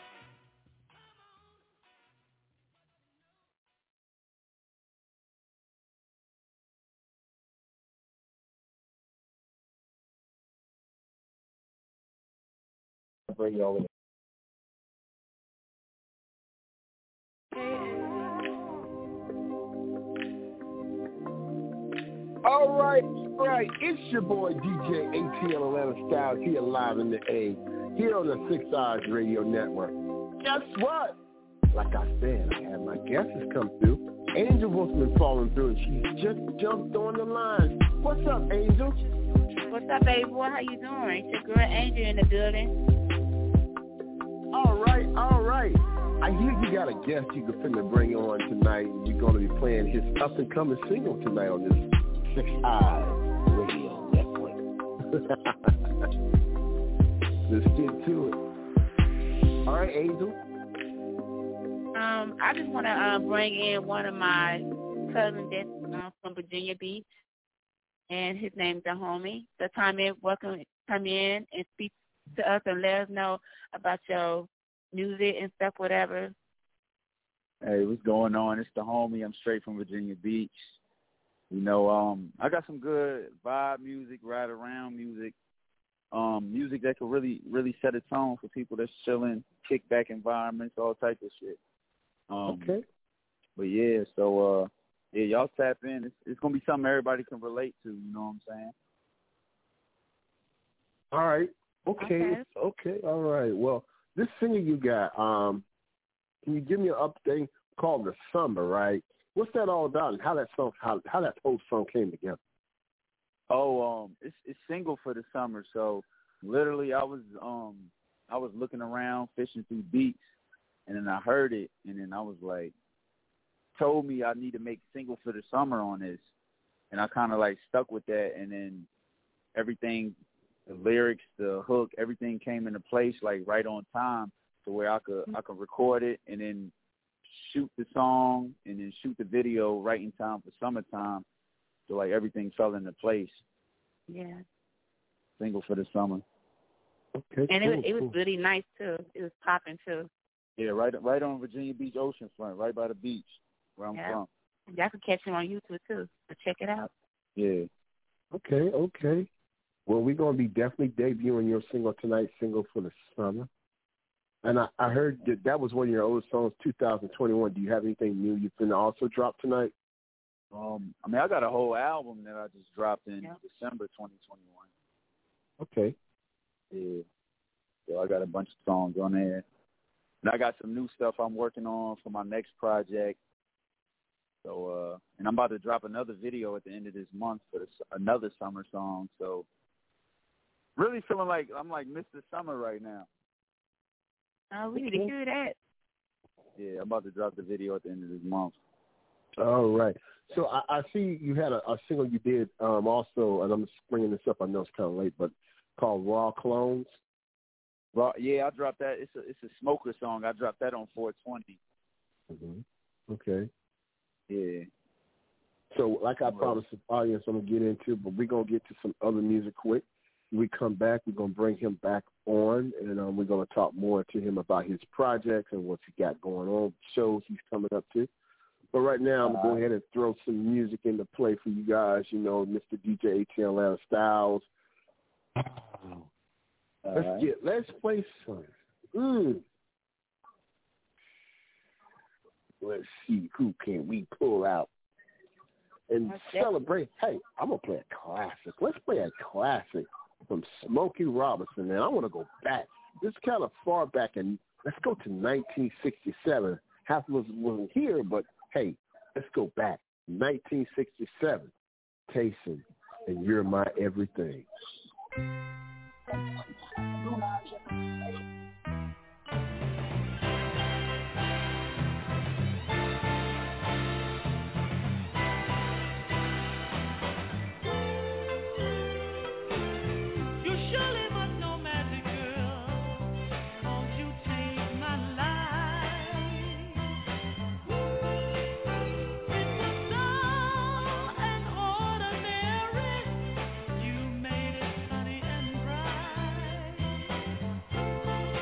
Bring y'all in. All right, all right. It's your boy D J A T L Atlanta Styles here live in the A, here on the Six Eyes Radio Network. Guess what? Like I said, I had my guests come through. Angel was been falling through, and she just jumped on the line. What's up, Angel? What's up, baby boy? How you doing? It's your girl Angel in the building. All right, all right. I hear you got a guest you can finna bring on tonight. You're going to be playing his up-and-coming single tonight on this Six Eyes Radio Network. Let's get to it. All right, Angel. Um, I just want to uh, bring in one of my cousins that's uh, from Virginia Beach, and his name's the homie. So come in, welcome, come in and speak to us and let us know about your music and stuff, whatever. Hey, what's going on? It's the homie. I'm straight from Virginia Beach. You know, um, I got some good vibe music, ride around music, um, music that could really, really set a tone for people that's chilling, kickback environments, all types of shit. Um, okay. But yeah, so uh, yeah, y'all tap in. It's, it's gonna be something everybody can relate to. You know what I'm saying? All right. Okay. Okay. Okay. All right. Well, this singer you got, um, can you give me an update called The Summer, right? What's that all about, and how that song, how how that whole song came together? Oh, um, it's it's single for the summer. So literally, I was um, I was looking around, fishing through beats, and then I heard it, and then I was like, told me I need to make single for the summer on this, and I kind of like stuck with that, and then everything, the lyrics, the hook, everything came into place like right on time to where I could I could record it and then shoot the song and then shoot the video right in time for summertime. So like everything fell into place. Yeah. Single for the summer. Okay. And cool, it was it was cool. really nice too. It was popping too. Yeah, right right on Virginia Beach oceanfront, right by the beach where I'm Yeah. from. Y'all can catch him on YouTube too. So check it out. Yeah. Okay. Okay. Well, we're gonna be definitely debuting your single tonight, Single for the Summer. And I, I heard that that was one of your oldest songs, two thousand twenty-one. Do you have anything new you can also drop tonight? Um, I mean, I got a whole album that I just dropped in Yeah. December twenty twenty-one. Okay. Yeah. So I got a bunch of songs on there. And I got some new stuff I'm working on for my next project. So, uh, and I'm about to drop another video at the end of this month for this, another summer song. So, really feeling like I'm like Mister Summer right now. Oh, we need to hear that. Yeah, I'm about to drop the video at the end of this month. All right. So I, I see you had a, a single you did um, also, and I'm just bringing this up. I know it's kind of late, but called Raw Clones. Raw, yeah, I dropped that. It's a it's a Smoker song. I dropped that on four twenty. Mm-hmm. Okay. Yeah. So like I promised the audience, I'm going to get into, but we're going to get to some other music quick. When we come back, we're going to bring him back on, and um, we're going to talk more to him about his projects and what he got going on, shows he's coming up to. But right now, I'm going to go ahead and throw some music into play for you guys. You know, Mister D J A T L Atlanta Styles. Let's right. get, let's play some. Mm. Let's see who can we pull out and Okay. celebrate. Hey, I'm going to play a classic. Let's play a classic from Smokey Robinson. And I want to go back. This is kind of far back, and let's go to nineteen sixty-seven. Half of us wasn't here, but hey, let's go back. nineteen sixty-seven, Tayson, and You're My Everything. You made it sunny and bright.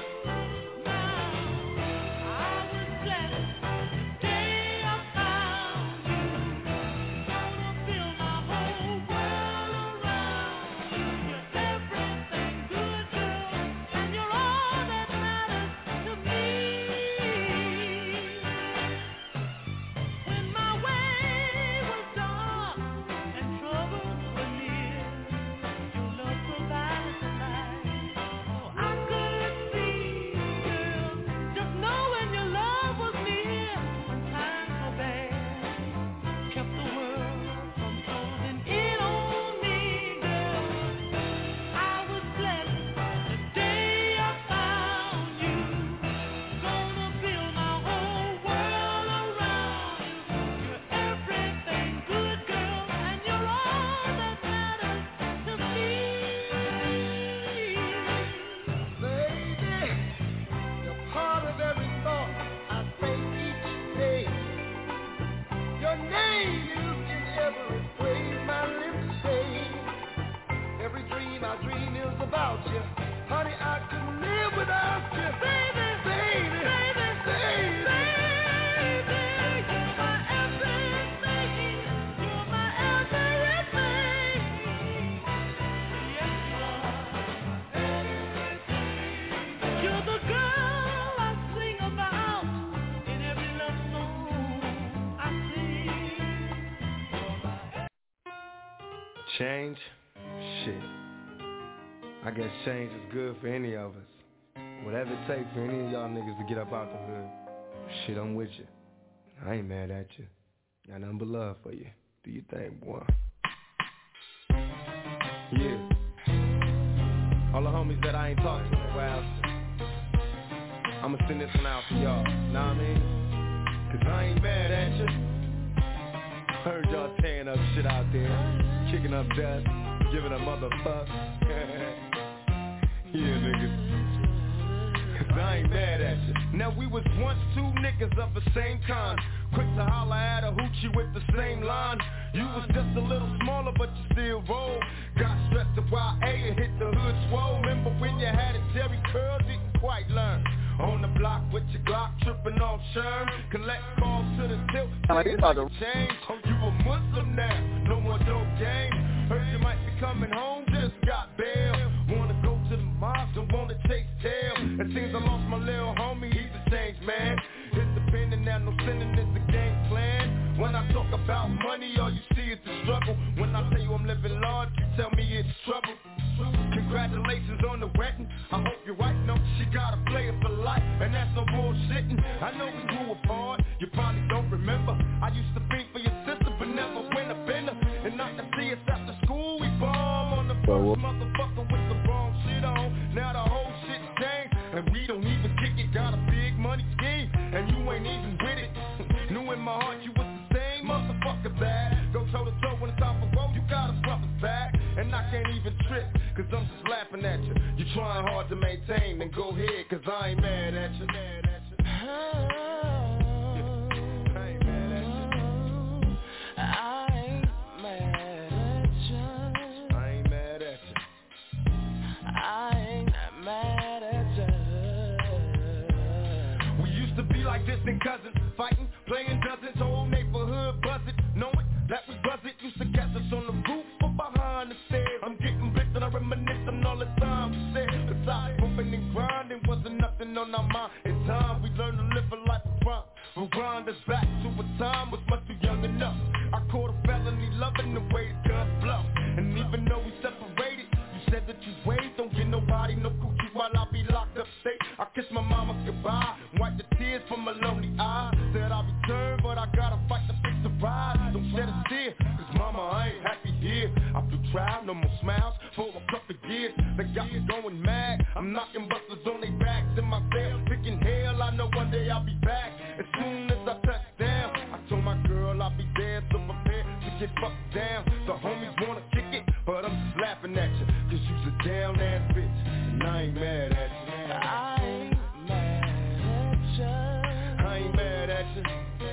Change? Shit. I guess change is good for any of us. Whatever it takes for any of y'all niggas to get up out the hood. Shit, I'm with you. I ain't mad at you. Got nothing but love for you. Do your thing, boy. Yeah. All the homies that I ain't talked to in a while, I'ma send this one out for y'all. Know what I mean? Cause I ain't mad at you. Heard y'all tearing up shit out there, kicking up dust, giving a motherfuck. Yeah, niggas. Cause I ain't mad at you. Now we was once two niggas of the same kind, quick to holler at a hoochie with the same line. You was just a little smaller, but you still roll. Got stressed to Y A and hit the hood swole. Remember when you had a Jerry curl, didn't quite learn. On the block with your Glock, tripping off Sherm. Collect calls to the tilt, saying like a change. Oh, you a Muslim now, no more dope game. Heard you might be coming home, just got bail. Wanna go to the mosque, don't wanna chase tail. It seems I lost my little homie, he's a changed man. Independent now, no sinning is the game plan. When I talk about money, all you see is the struggle. When I tell you I'm living large, you tell me it's trouble. Congratulations on the wedding. I hope your wife knows she got a player for life, and that's no bullshitting. I know we grew apart, you probably don't remember. I used to think for your sister, but never went up in her. And not to see us after school, we bomb on the first motherfucker with the wrong shit on. Now the whole shit changed, and we don't even kick it. Got a big money scheme, and you ain't even with it. Knew in my heart you was the same motherfucker that go toe to toe when it's time for road, you got a brother's back. And I can't even trip, cause I'm just laughing at you. You trying hard to maintain, then go ahead, cause I ain't mad at you. Mad at you. I ain't mad at you. I ain't mad at you. I ain't mad at you. I ain't mad at you. We used to be like distant cousins, fighting, playing dozens, whole neighborhood buzzing, knowing that we wasn't used to catch us on the roof or behind the stairs. I'm getting blitzed and I reminisce on all the time we said. Besides bumping and grinding, wasn't nothing on our mind. In time we learned to live a life of crime. We'll grind us back to a time was much too young enough. I caught a felony loving the way the guns blow. And even though we separated, you said that you wait, don't get nobody no coochie while I be locked up state. I kiss my mama goodbye, wipe the tears from my lonely eyes. Said I'll return, but I gotta fight to fix the ride. Don't shed a tear, cause mama I ain't happy here. I flew trial, no more smiles for a couple years. They got me going mad, I'm knocking busters on their backs in my cell, picking hell. I know one day I'll be back. As soon as I touch down, I told my girl I'll be there, so prepare to get fucked down. The homies wanna kick it, but I'm just laughing at you, cause you's a down ass bitch, and I ain't mad at you. I ain't mad at you. I ain't mad at you.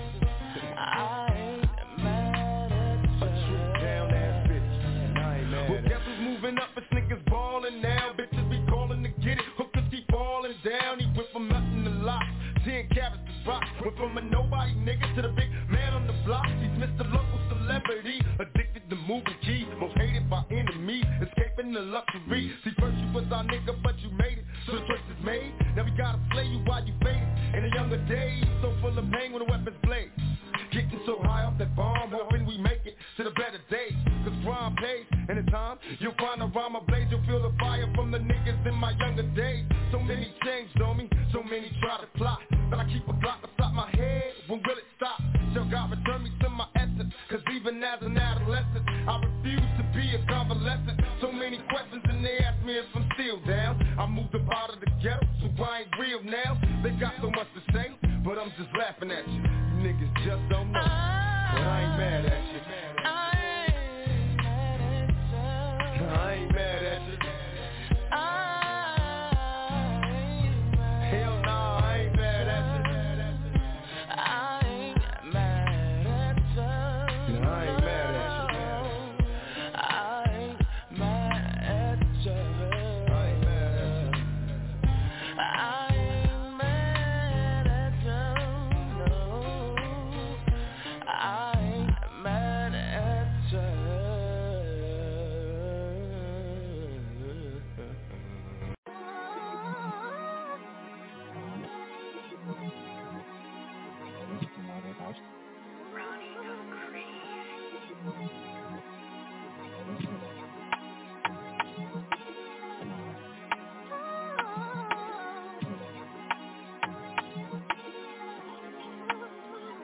I ain't mad at you. A true down ass bitch, and I ain't mad well, at you. Well, guess who's moving up? It's niggas ballin' now. Bitches be calling to get it. Hookers keep falling down. He went from nothing to lots. Ten carats to rock. Went from a nobody nigga to the big man on the block. He's Mister Local Celebrity, addicted to moving keys, most hated by enemies, escaping the luxury. See, first you was our nigga, but you made it, so the choice is made. Now we gotta slay you while you faded. In the younger days, so full of pain when the weapons blaze. Getting so high off that bomb, hoping we make it to the better days. Cause crime pays, and in time, you'll find a rhyme ablaze. You'll feel the fire from the niggas in my younger days. So many changed on me, so many try to plot. But I keep a Glock beside my head, when will it stop? Shall God return me to my essence? Cause even as an adolescent, I refuse to be a convalescent. So many questions and they ask me if I'm still down. I moved up out of the ghetto, so I ain't real now. They got so much to say, but I'm just laughing at you. You niggas just don't know, but I ain't mad at you. I ain't mad at you. I ain't mad at you. Hell no, I ain't mad at you. I ain't mad at you. I ain't mad at you. I ain't mad at you. I ain't mad at you. I ain't mad at you. No, I ain't mad at you.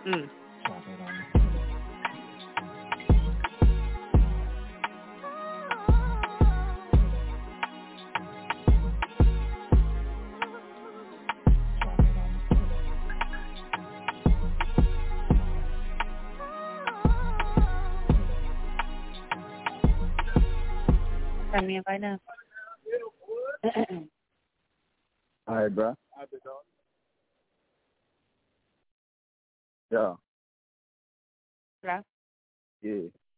Mm. Come in right now. All right, bro. Yeah. Hello? Yeah.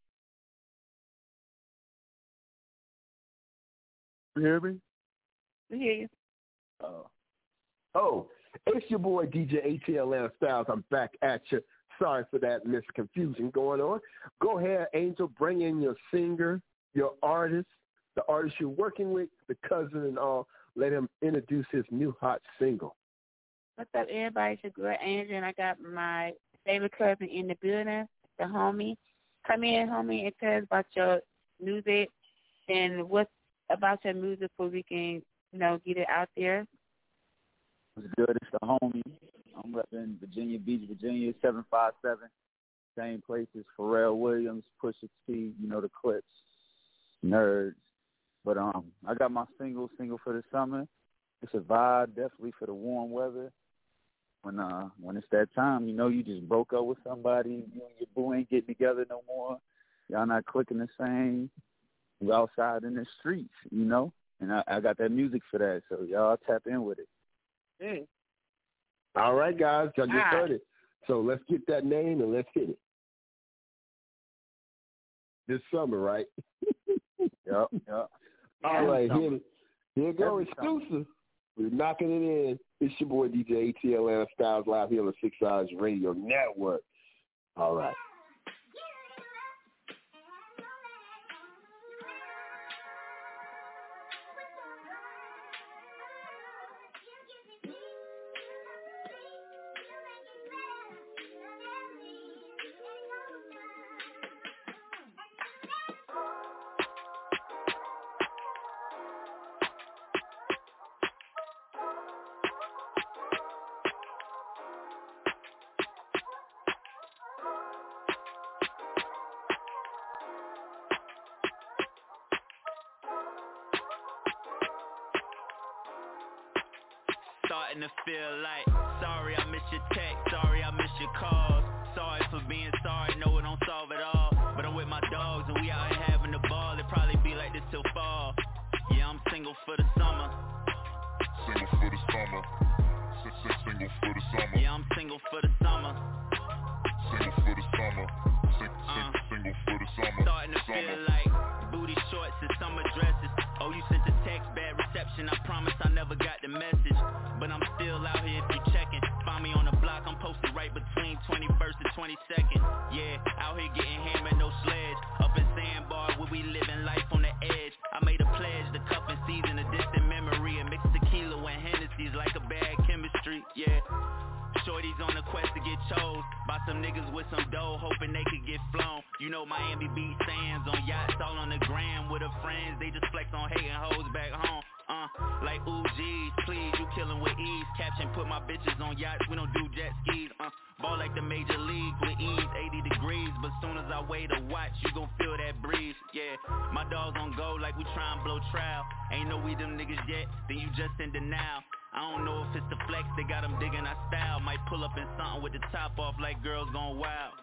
You hear me? We hear you. Oh. Oh, it's your boy D J A T L M Styles. I'm back at you. Sorry for that misconfusion going on. Go ahead, Angel. Bring in your singer, your artist, the artist you're working with, the cousin and all. Let him introduce his new hot single. What's up, everybody? It's your girl, Angel, and I got my favorite cousin in the building, the homie. Come in, homie, and tell us about your music and what's about your music so we can, you know, get it out there. What's good? It's the homie. I'm repping Virginia Beach, Virginia, seven five seven. Same places, Pharrell Williams, Pusha T, you know, the Clips, Nerds. But um, I got my single, single for the summer. It's a vibe, definitely for the warm weather. When uh, when it's that time, you know, you just broke up with somebody, you and your boo ain't getting together no more. Y'all not clicking the same. You outside in the streets, you know. And I, I got that music for that, so y'all tap in with it. Mm. All right, guys, y'all just All heard right. it. So let's get that name and let's hit it. This summer, right? Yep, yep. All right, summer. here, here it go, Every exclusive. summer. We're knocking it in. It's your boy D J A T L M Styles live here on the Six Eyes Radio Network. All right. Starting to feel like, sorry I missed your text, sorry I missed your calls. Sorry for being sorry, no it don't solve it all. But I'm with my dogs and we out here having a ball. It probably be like this till fall. Yeah, I'm single for the summer. Single for the summer. Single for the summer. Yeah, I'm single for the summer. Single for the summer. Uh, Single for the summer. Starting to feel like booty shorts and summer dresses. Oh, you sent the text, bad reception. I promise I never got the message. But I'm still out here if you checking. Find me on the block, I'm posted right between twenty-first and twenty-second. Yeah, out here getting hammered, no sledge. Up in Sandbar where we living life on the edge. I made a pledge to cuff and season a distant memory and mix tequila and Hennessy's like a bad chemistry. Yeah. Shorty's on a quest to get chose by some niggas with some dough, hoping they could get flown. You know Miami Beach sands on yachts all on the gram with her friends. They just flex on hating hoes back home. Uh, like ooh geez, please, you killing with ease. Caption, put my bitches on yachts, we don't do jet skis. Uh, ball like the major league with ease, eighty degrees. But soon as I wait to watch, you gon' feel that breeze. Yeah, my dogs on go like we tryin' blow trial. Ain't know we them niggas yet, then you just in denial. I don't know if it's the flex, they got them digging our style. Might pull up in something with the top off like girls gone wild.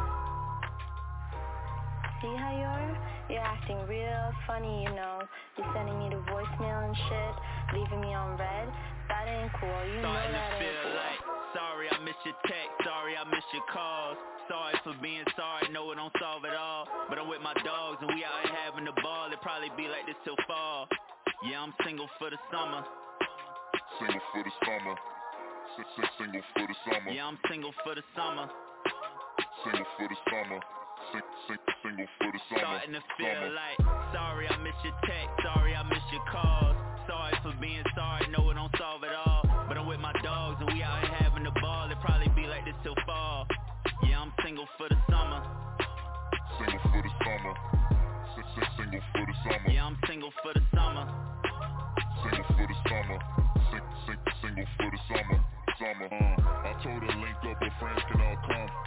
See how you're? You're acting real funny, you know. You're sending me the voicemail and shit, leaving me on red. That ain't cool, you know Starting that to ain't feel cool. like, sorry I missed your text, sorry I missed your calls. Sorry for being sorry, no it don't solve it all. But I'm with my dogs and we out here having a ball. It probably be like this till fall. Yeah, I'm single for the summer. Single for the summer. Single for the summer. Yeah, I'm single for the summer. Single for the summer. Single for the summer. Starting to feel like, sorry I missed your text, sorry I missed your calls. Sorry for being sorry, no it don't solve it all. But I'm with my dogs and we out here having a ball. It probably be like this till fall. Yeah, I'm single for the summer. Single for the summer. Single for the summer. Yeah, I'm single for the summer. Single for the summer. Single for the summer. Summer. Uh, I told her link up, her friends can all come.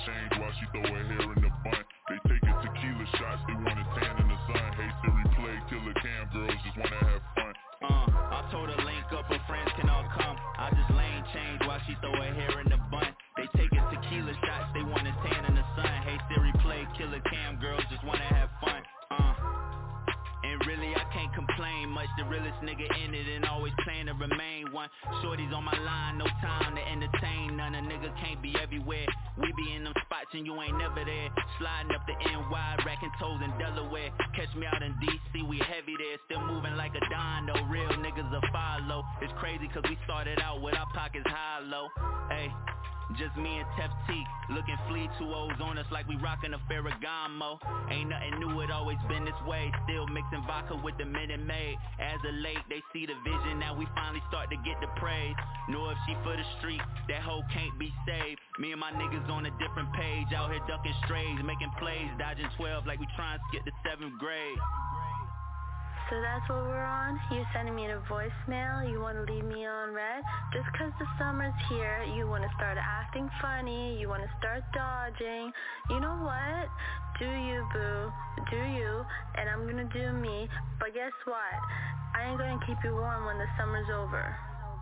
change while she throw her hair in the bun. They taking tequila shots, they wanna tan in the sun. Hey Siri, play Killer Cam, girls just wanna have fun. Uh, I told her link up, her friends can all come. I just lane change while she throw her hair in the bun. They taking tequila shots, they wanna tan in the sun. Hey Siri, play Killer Cam, girls just wanna have fun. Uh, and really I can't complain much. The realest nigga in it and always plan to remain one. Shorties on my line, no time to entertain none. A nigga can't be everywhere. We be in them spots and you ain't never there. Sliding up the N Y, racking toes in Delaware. Catch me out in D C, we heavy there. Still moving like a Don, though. Real niggas a follow. It's crazy cause we started out with our pockets high-low. Hey, just me and Tef T, looking flea two O's on us like we rockin' a Ferragamo. Ain't nothing new, it always been this way. Still mixing vodka with the Minute Maid. As of late, they see the vision, now we finally start to get the praise. Know if she for the street, that hoe can't be saved. Me and my niggas on a different page, out here ducking strays, making plays, dodging twelve like we trying to skip the seventh grade. So that's what we're on? You sending me a voicemail? You want to leave me on red? Just 'cause the summer's here, you want to start acting funny, you want to start dodging. You know what? Do you, boo. Do you. And I'm going to do me. But guess what? I ain't going to keep you warm when the summer's over.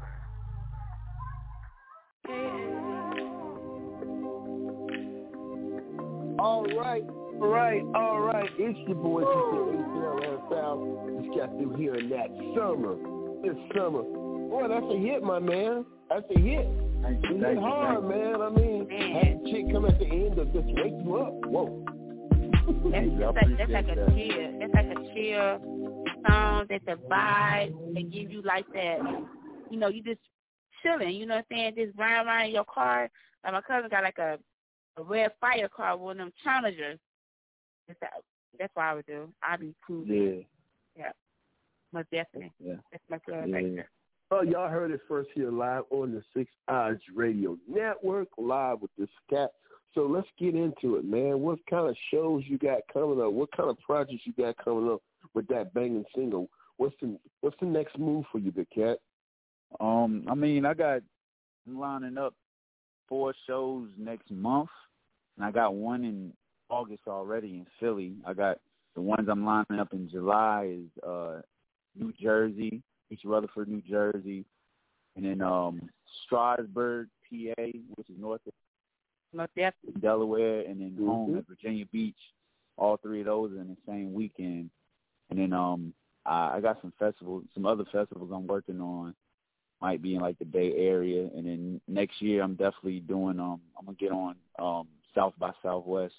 All right. All right, all right. It's your boy, T C A L L South. Just got through hearing that summer. This summer. Boy, that's a hit, my man. That's a hit. It's hit hard, man. I mean, had the chick come at the end of just wake you up. Whoa. That's, that's, like, that's like a chill. That's like a chill song. That's a vibe. They give you like that. You know, you just chilling. You know what I'm saying? Just riding around in your car. Like my cousin got like a, a red fire car, one of them Challengers. That, that's what I would do. I'd be cool. Yeah. Yeah. Most definitely. Yeah. That's my girl yeah. right there. Oh, y'all heard it first here live on the Six Odds Radio Network, live with this cat. So let's get into it, man. What kind of shows you got coming up? What kind of projects you got coming up with that banging single? What's the What's the next move for you, Big Cat? Um, I mean, I got I'm lining up four shows next month, and I got one in August already in Philly. I got the ones I'm lining up in July is uh, New Jersey, East Rutherford, New Jersey, and then um, Strasburg, P A, which is north of North Delaware, and then mm-hmm. home at Virginia Beach. All three of those are in the same weekend. And then um, I, I got some festivals, some other festivals I'm working on. Might be in like the Bay Area, and then next year I'm definitely doing. Um, I'm gonna get on um, South by Southwest.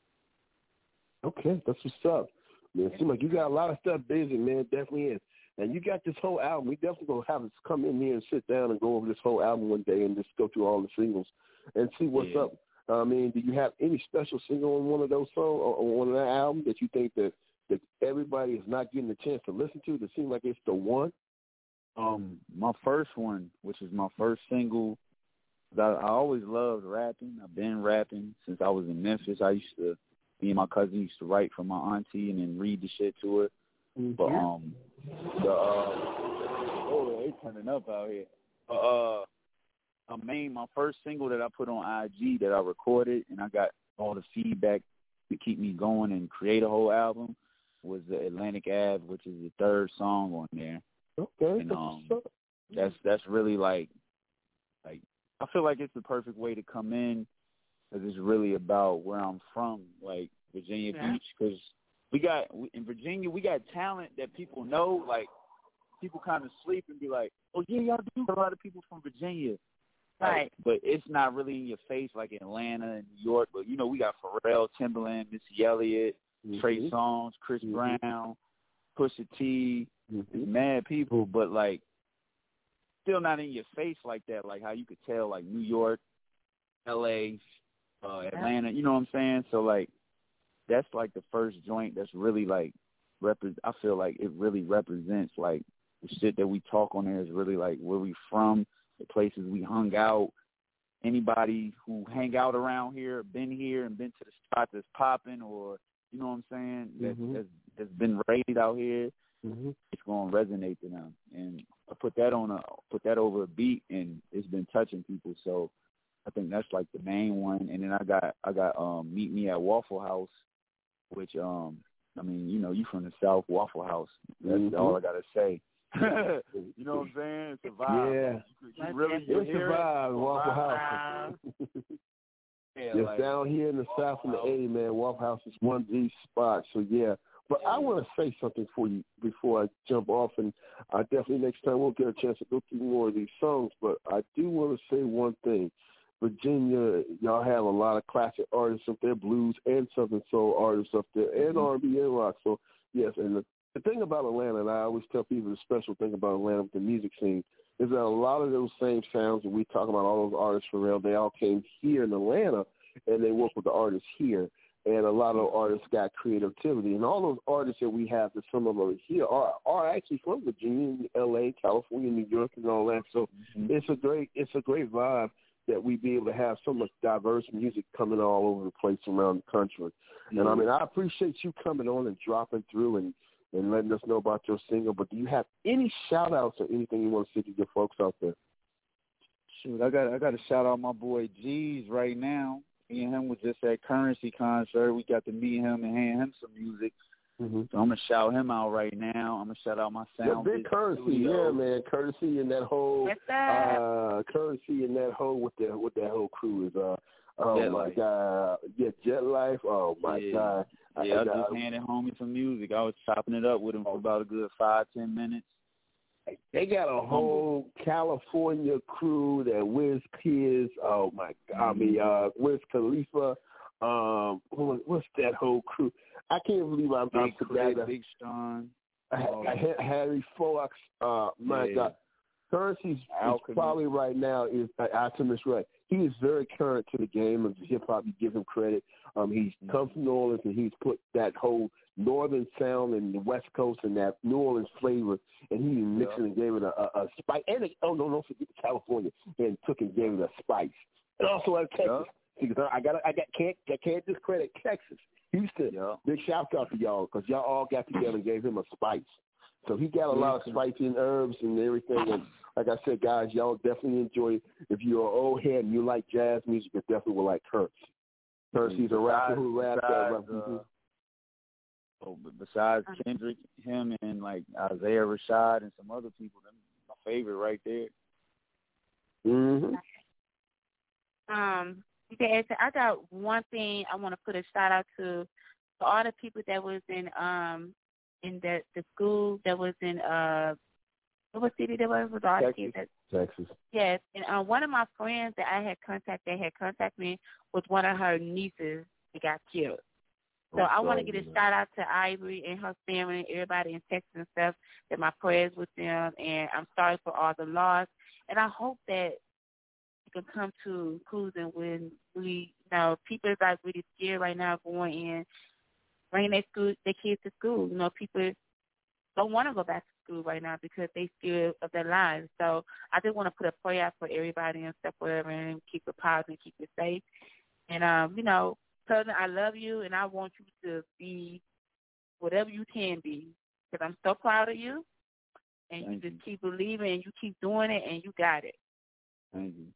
Okay, that's what's up. Man, it seems like you got a lot of stuff busy, man. It definitely is. And you got this whole album. We definitely going to have us come in here and sit down and go over this whole album one day and just go through all the singles and see what's yeah. up. I mean, do you have any special single on one of those songs or on one of that album that you think that, that everybody is not getting a chance to listen to that seems like it's the one? Um, my first one, which is my first single, I, I always loved rapping. I've been rapping since I was in Memphis. I used to Me and my cousin used to write for my auntie and then read the shit to her. Mm-hmm. But um, the uh, oh, they turning up out here. But, uh, I made my first single that I put on I G that I recorded, and I got all the feedback to keep me going and create a whole album. Was the Atlantic Ave, which is the third song on there. Okay, and um, that's that's really like, like I feel like it's the perfect way to come in. Because it's really about where I'm from, like Virginia yeah. Beach. Because we got we, in Virginia, we got talent that people know. Like people kind of sleep and be like, "Oh yeah, y'all do a lot of people from Virginia." Right. Like, but it's not really in your face like in Atlanta and New York. But you know, we got Pharrell, Timbaland, Missy Elliott, mm-hmm. Trey Songz, Chris mm-hmm. Brown, Pusha T, mm-hmm. mad people. But like, still not in your face like that. Like how you could tell, like New York, L A. Uh, Atlanta, you know what I'm saying? So, like, that's, like, the first joint that's really, like, rep- I feel like it really represents, like, the shit that we talk on there is really, like, where we from, the places we hung out. Anybody who hang out around here, been here and been to the spot that's popping or, you know what I'm saying, that, mm-hmm. that's, that's been raised out here, mm-hmm. it's going to resonate to them. And I put that on a, put that over a beat, and it's been touching people. So, I think that's like the main one. And then I got I got um Meet Me at Waffle House, which um I mean, you know, you from the South, Waffle House. That's mm-hmm. all I gotta say. You know what I'm saying? It's a vibe. Yeah. You, you really, you it's a vibe, Waffle House. Yeah, yes, like, down here in the South and the A, man, Waffle House is one of these spots. So, yeah. But I want to say something for you before I jump off, and I definitely next time we'll get a chance to go through more of these songs. But I do want to say one thing. Virginia, y'all have a lot of classic artists up there, blues and Southern soul artists up there, and mm-hmm. R and B and rock. So, yes, and the, the thing about Atlanta, and I always tell people the special thing about Atlanta with the music scene, is that a lot of those same sounds that we talk about, all those artists for real, they all came here in Atlanta, and they work with the artists here. And a lot of artists got creativity. And all those artists that we have, that some of them are here, are, are actually from Virginia, L A, California, New York, and all that. So mm-hmm. it's a great it's a great vibe that we be able to have so much diverse music coming all over the place around the country. Mm-hmm. And, I mean, I appreciate you coming on and dropping through and, and letting us know about your single. But do you have any shout-outs or anything you want to say to your folks out there? Shoot, I got I got to shout out my boy G's right now. Me and him was just at Currency concert. We got to meet him and hand him some music. Mm-hmm. So I'm going to shout him out right now. I'm going to shout out my sound. Yeah, big Currency, studio. Yeah, man. Courtesy and that whole, uh, Currency and that whole, what that, what that whole crew is, uh, oh Jet my Life. God. Yeah, Jet Life. Oh my yeah. God. Yeah, I, I just I, handed homie some music. I was chopping it up with him for about a good five, ten minutes. They got a whole California crew that Wiz Kids. Oh my God! I mean, uh, Wiz Khalifa. Um, what's that whole crew? I can't believe I'm Big forgetting. Big Sean. I, I had Harry Fox. Uh, my yeah. God, Currency's is probably right now is uh, Alchemist right. He is very current to the game of hip hop. You give him credit. Um, he's mm-hmm. come from New Orleans and he's put that whole northern sound and the West Coast and that New Orleans flavor, and he mixed yeah. it and gave it a, a, a spice. And it, oh no, don't forget California, and took and gave it a spice. And also at Texas, yeah. because I got I got can't I can't discredit Texas, Houston. Yeah. Big shout out to y'all because y'all all got together and gave him a spice. So he got a lot of spicy and herbs and everything. And like I said, guys, y'all definitely enjoy it. If you're an old head and you like jazz music, you definitely will like Currency. Currency's a rapper who raps. Besides, uh, oh, but besides Kendrick, him and like Isaiah Rashad and some other people, that's my favorite right there. Mm-hmm. Um, okay, so I got one thing I want to put a shout out to for all the people that was in um in the the school that was in uh what city that was with all the kids that Texas. Yes, and uh, one of my friends that I had contact that had contacted me was one of her nieces that got killed. So I want to get a shout out to Ivory and her family and everybody in Texas and stuff, that my prayers with them, and I'm sorry for all the loss. And I hope that it can come to conclusion when we, you know, people are like really scared right now going in, bringing their school, their kids to school. You know, people don't want to go back to school right now because they scared of their lives. So I just want to put a prayer out for everybody and stuff, whatever, and keep it positive and keep it safe. And, um, you know, cousin, I love you, and I want you to be whatever you can be, because I'm so proud of you, and Thank you just you. keep believing, and you keep doing it, and you got it. Thank you.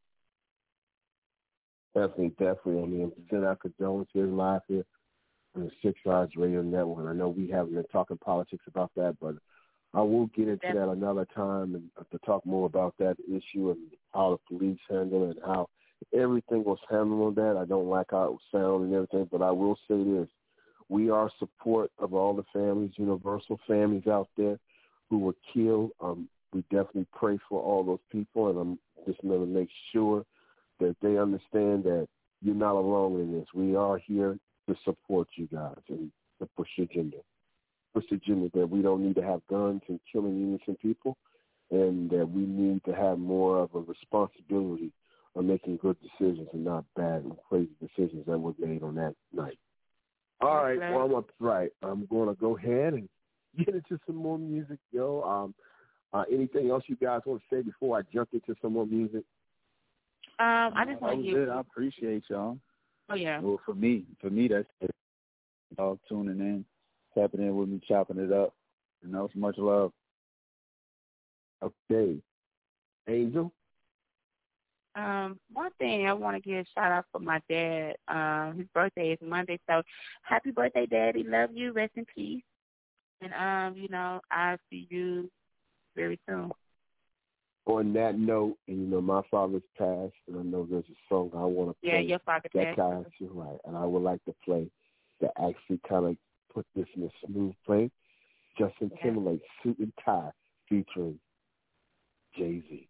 Definitely, definitely. I mean, send our condolences live here on the Six Rods Radio Network. And I know we haven't been talking politics about that, but I will get into definitely. that another time and to talk more about that issue and how the police handle it and how everything was handled on that. I don't like how it was sound and everything, but I will say this. We are support of all the families, universal families out there who were killed. Um, we definitely pray for all those people, and I'm just going to make sure that they understand that you're not alone in this. We are here to support you guys and to push your agenda. Push the agenda that we don't need to have guns and killing innocent people, and that we need to have more of a responsibility of making good decisions and not bad and crazy decisions that were made on that night. All right, well, I'm up, right. I'm going to go ahead and get into some more music, yo. Um, uh, anything else you guys want to say before I jump into some more music? Um, I just want to give. I appreciate y'all. Oh yeah. Well, for me, for me, that's it. Y'all tuning in, tapping in with me, chopping it up. You know, it's much love. Okay, Angel. Um, one thing I want to give a shout out for my dad. Um, his birthday is Monday, so happy birthday, Daddy. Love you. Rest in peace. And um, you know, I'll see you very soon. On that note, and you know, my father's passed, and I know there's a song I want to play. Yeah, your father that passed. kind of, right, and I would like to play that actually kind of put this in a smooth play. Justin Okay. Timberlake, Suit and Tie, featuring Jay-Z.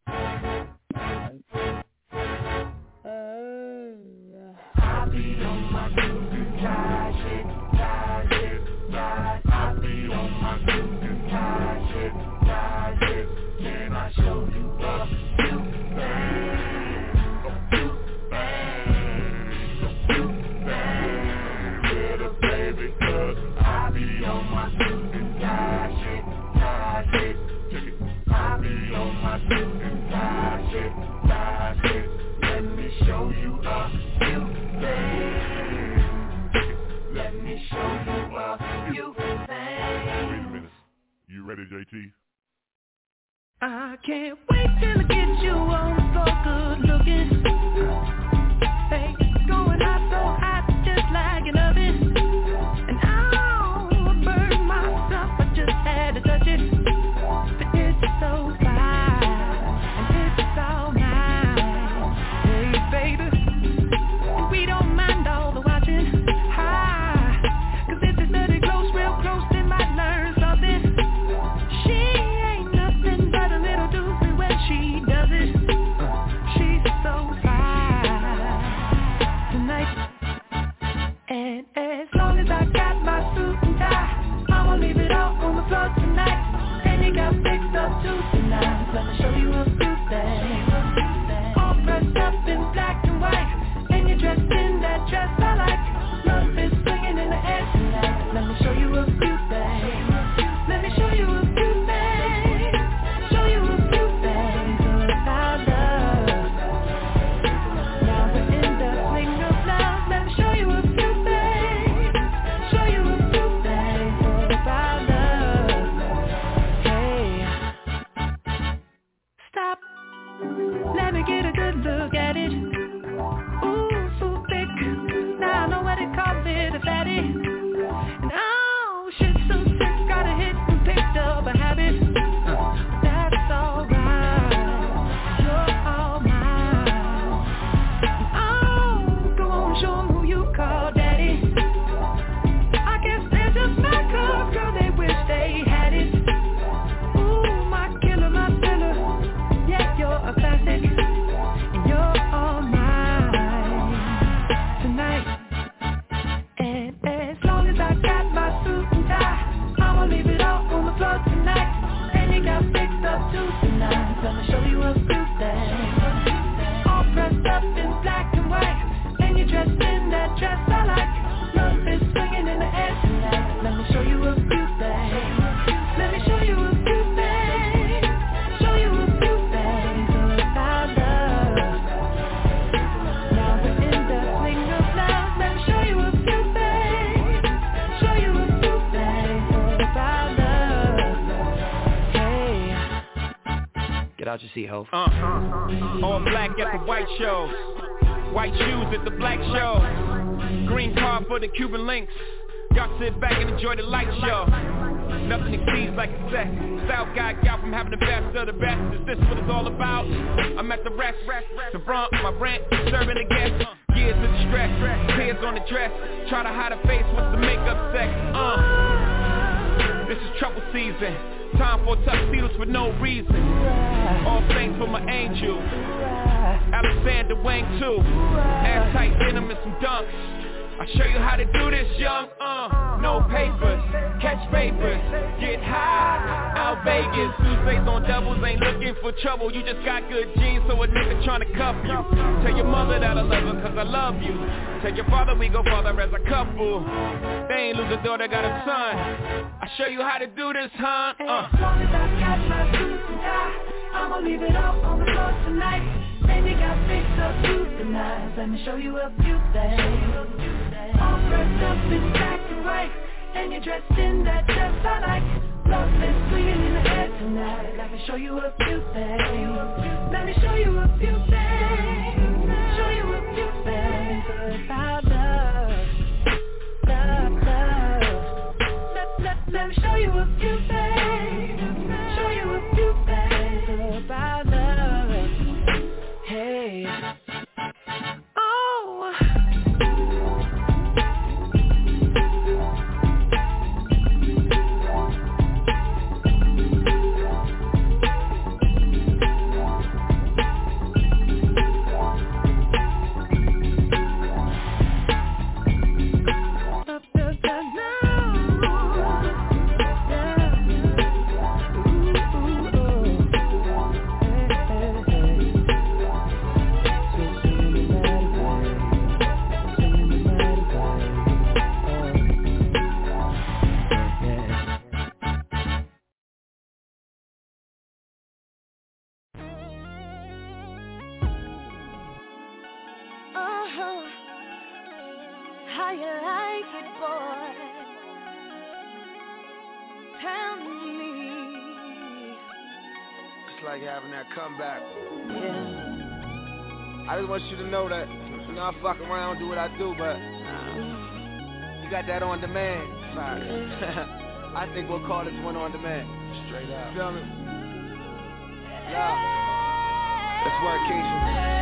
I be on my suit and tie shit, tie shit, tie. I be on my suit and tie shit, tie shit. Can I show you a few things? A few things, a few things, little baby, 'cause I be on my suit and tie shit, tie shit. Check it. I be on my suit and tie shit, tie shit. Let me show you a few things. Let me show you a few things. Wait a minute. You ready, J T? I can't wait till I get you on the floor, good looking. Hey, going out so hot, just like an oven. And I'll burn myself, I just had to touch it. But it's so fine, and it's all mine. Hey, baby, and we don't mind all the watching. Hi, 'cause if it's dirty close, real close, they might learn something. She ain't nothing but a little doozy when she does it. She's so fine tonight. And as long as I got my suit and tie, I'ma leave it all on the floor tonight. And you got fixed up too tonight. Let me show you a few things. All dressed up in black and white, and you're dressed in that dress I like. Love is swinging in the air tonight. Let me show you a few things. Let me show you a few things. Show you a few things about love. Now we're in the swing of love. Let me show you a few things. Show you a few things about love. Hey, stop. Let me get a good look at it. Ooh, so thick. Now I know what they call it, a fatty. And oh, shit so sick, got a hit and picked up a habit. That's alright, you're all mine. Oh, go on, show 'em who you call daddy. I guess they're just my cause, girl, they wish they had it. Ooh, my killer, my filler. Yeah, you're a classic, and you're all mine tonight. And as long as I got my suit and tie, I'ma leave it all on the floor tonight. And you got fixed up too tonight. Let me show you a few things. All dressed up in black and white, and you're dressed in that dress I like. Love is swinging in the air tonight. Let me show you a few things. Let me show you a few things. Show you a few things about love. Now we're in the swing of love. Let me show you a few things. Show you a few things about love. Hey. Get out your seat, ho. Uh, all black at the white show, white shoes at the black show, green card for the Cuban links. Y'all sit back and enjoy the light show. Nothing exceeds like a set. Style guy got from having the best of the best. Is this what it's all about? I'm at the rest, the front, my rent, serving the guests. Years of stress, tears on the dress. Try to hide a face with the makeup sex. Uh, this is trouble season. Time for tuxedos for no reason. All thanks for my angel. Alexander Wang too. Ass tight denim and some dunks. I show you how to do this, young, uh, no papers, catch papers, get high, out Vegas, Tuesdays on doubles, ain't looking for trouble, you just got good genes, so a nigga tryna cuff you, tell your mother that I love her, cause I love you, tell your father we go farther as a couple, they ain't lose a daughter, got a son, I show you how to do this, huh, uh. As long as I got my suit and tie, I'ma leave it all on the floor tonight. And you got fixed up too tonight. Let me show you a few things. All dressed up in black and white, and you're dressed in that dress I like. something swinging in the air tonight. Let me show you a few things. Let me show you a few things. Show you a few things about love, love, love. Let, let, let me show you a few things. Show you a few things about love. Hey. Oh. Comeback. Yeah. I just want you to know that, you know, I fuck around, do what I do, but you got that on demand side. Yeah. I think we'll call this one on demand. Straight up. Feel me? Yeah. Let's work, Keisha.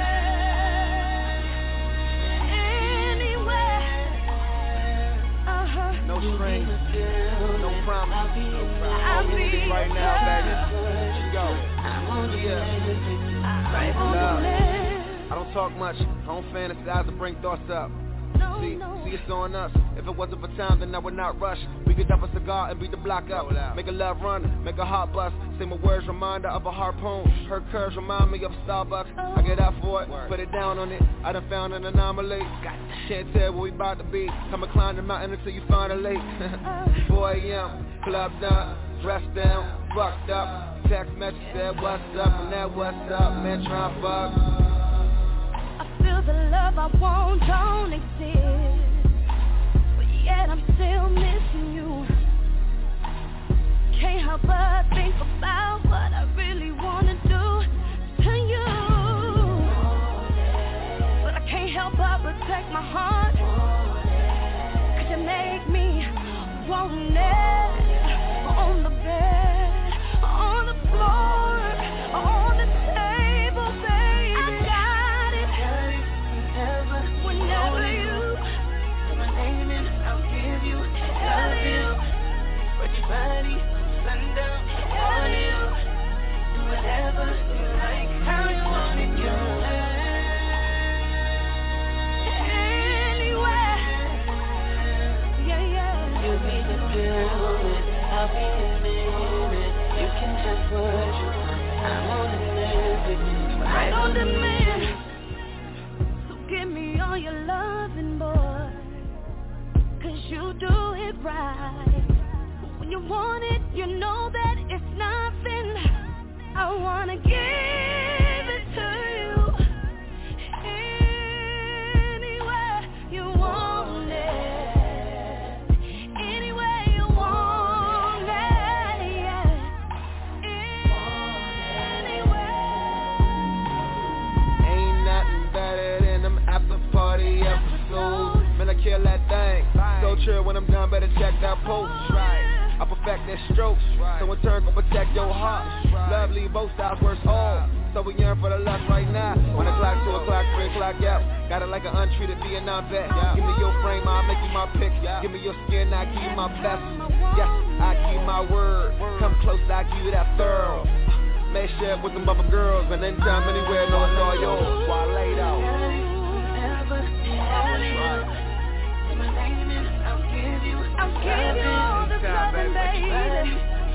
Uh-huh. No strings, no promise. No promise. I'll be right now, baby. Let's go. Yeah. Right. Love. I don't talk much, I don't fantasize or bring thoughts up. See, see it's on us. If it wasn't for time, then I would not rush. We could up a cigar and beat the block up. Make a love run, make a heart bust. Say my words, reminder of a harpoon. Her curves remind me of Starbucks. I get up for it, put it down on it. I done found an anomaly. Can't tell where we about to be. Come and climb the mountain until you find a lake. four a.m., club done, dressed down, fucked up. Text message said what's up, and that what's up, man, try and fuck. I feel the love I want don't exist, but yet I'm still missing you. Can't help but think about what I really wanna do to you, but I can't help but protect my heart, 'cause you make me want it on the bed, on the floor, on the table, baby. I got it. Whenever you say my name and I'll give you love you. But your body, sundown, on you. Do whatever you like, how you want it, girl. Anywhere, yeah, yeah. You be the building, I'll be the minute. You can have what you want. I'm on demand, right on demand. So give me all your loving, boy, 'cause you do it right. When you want it, you know that it's nothing. I wanna give it to you. Anywhere you want it. Anywhere you want it, yeah. Ain't nothing better than them after party episodes. Man, I kill that thing. So true, when I'm done, better check that post. Right. I perfect that stroke, so in turn gon' protect your heart. Lovely, both sides worse all. So we yearn for the lust right now. One o'clock, two o'clock, three o'clock, yeah. Got it like an untreated Vietnam vet. Give me your frame, I'll make you my pick. Give me your skin, I'll give you my best. Yes, I keep my word. Come close, I'll give you that thorough. Make sure with them other girls, and anytime, anywhere, know it's all yours. While I lay down. I'll give you all the loving, baby.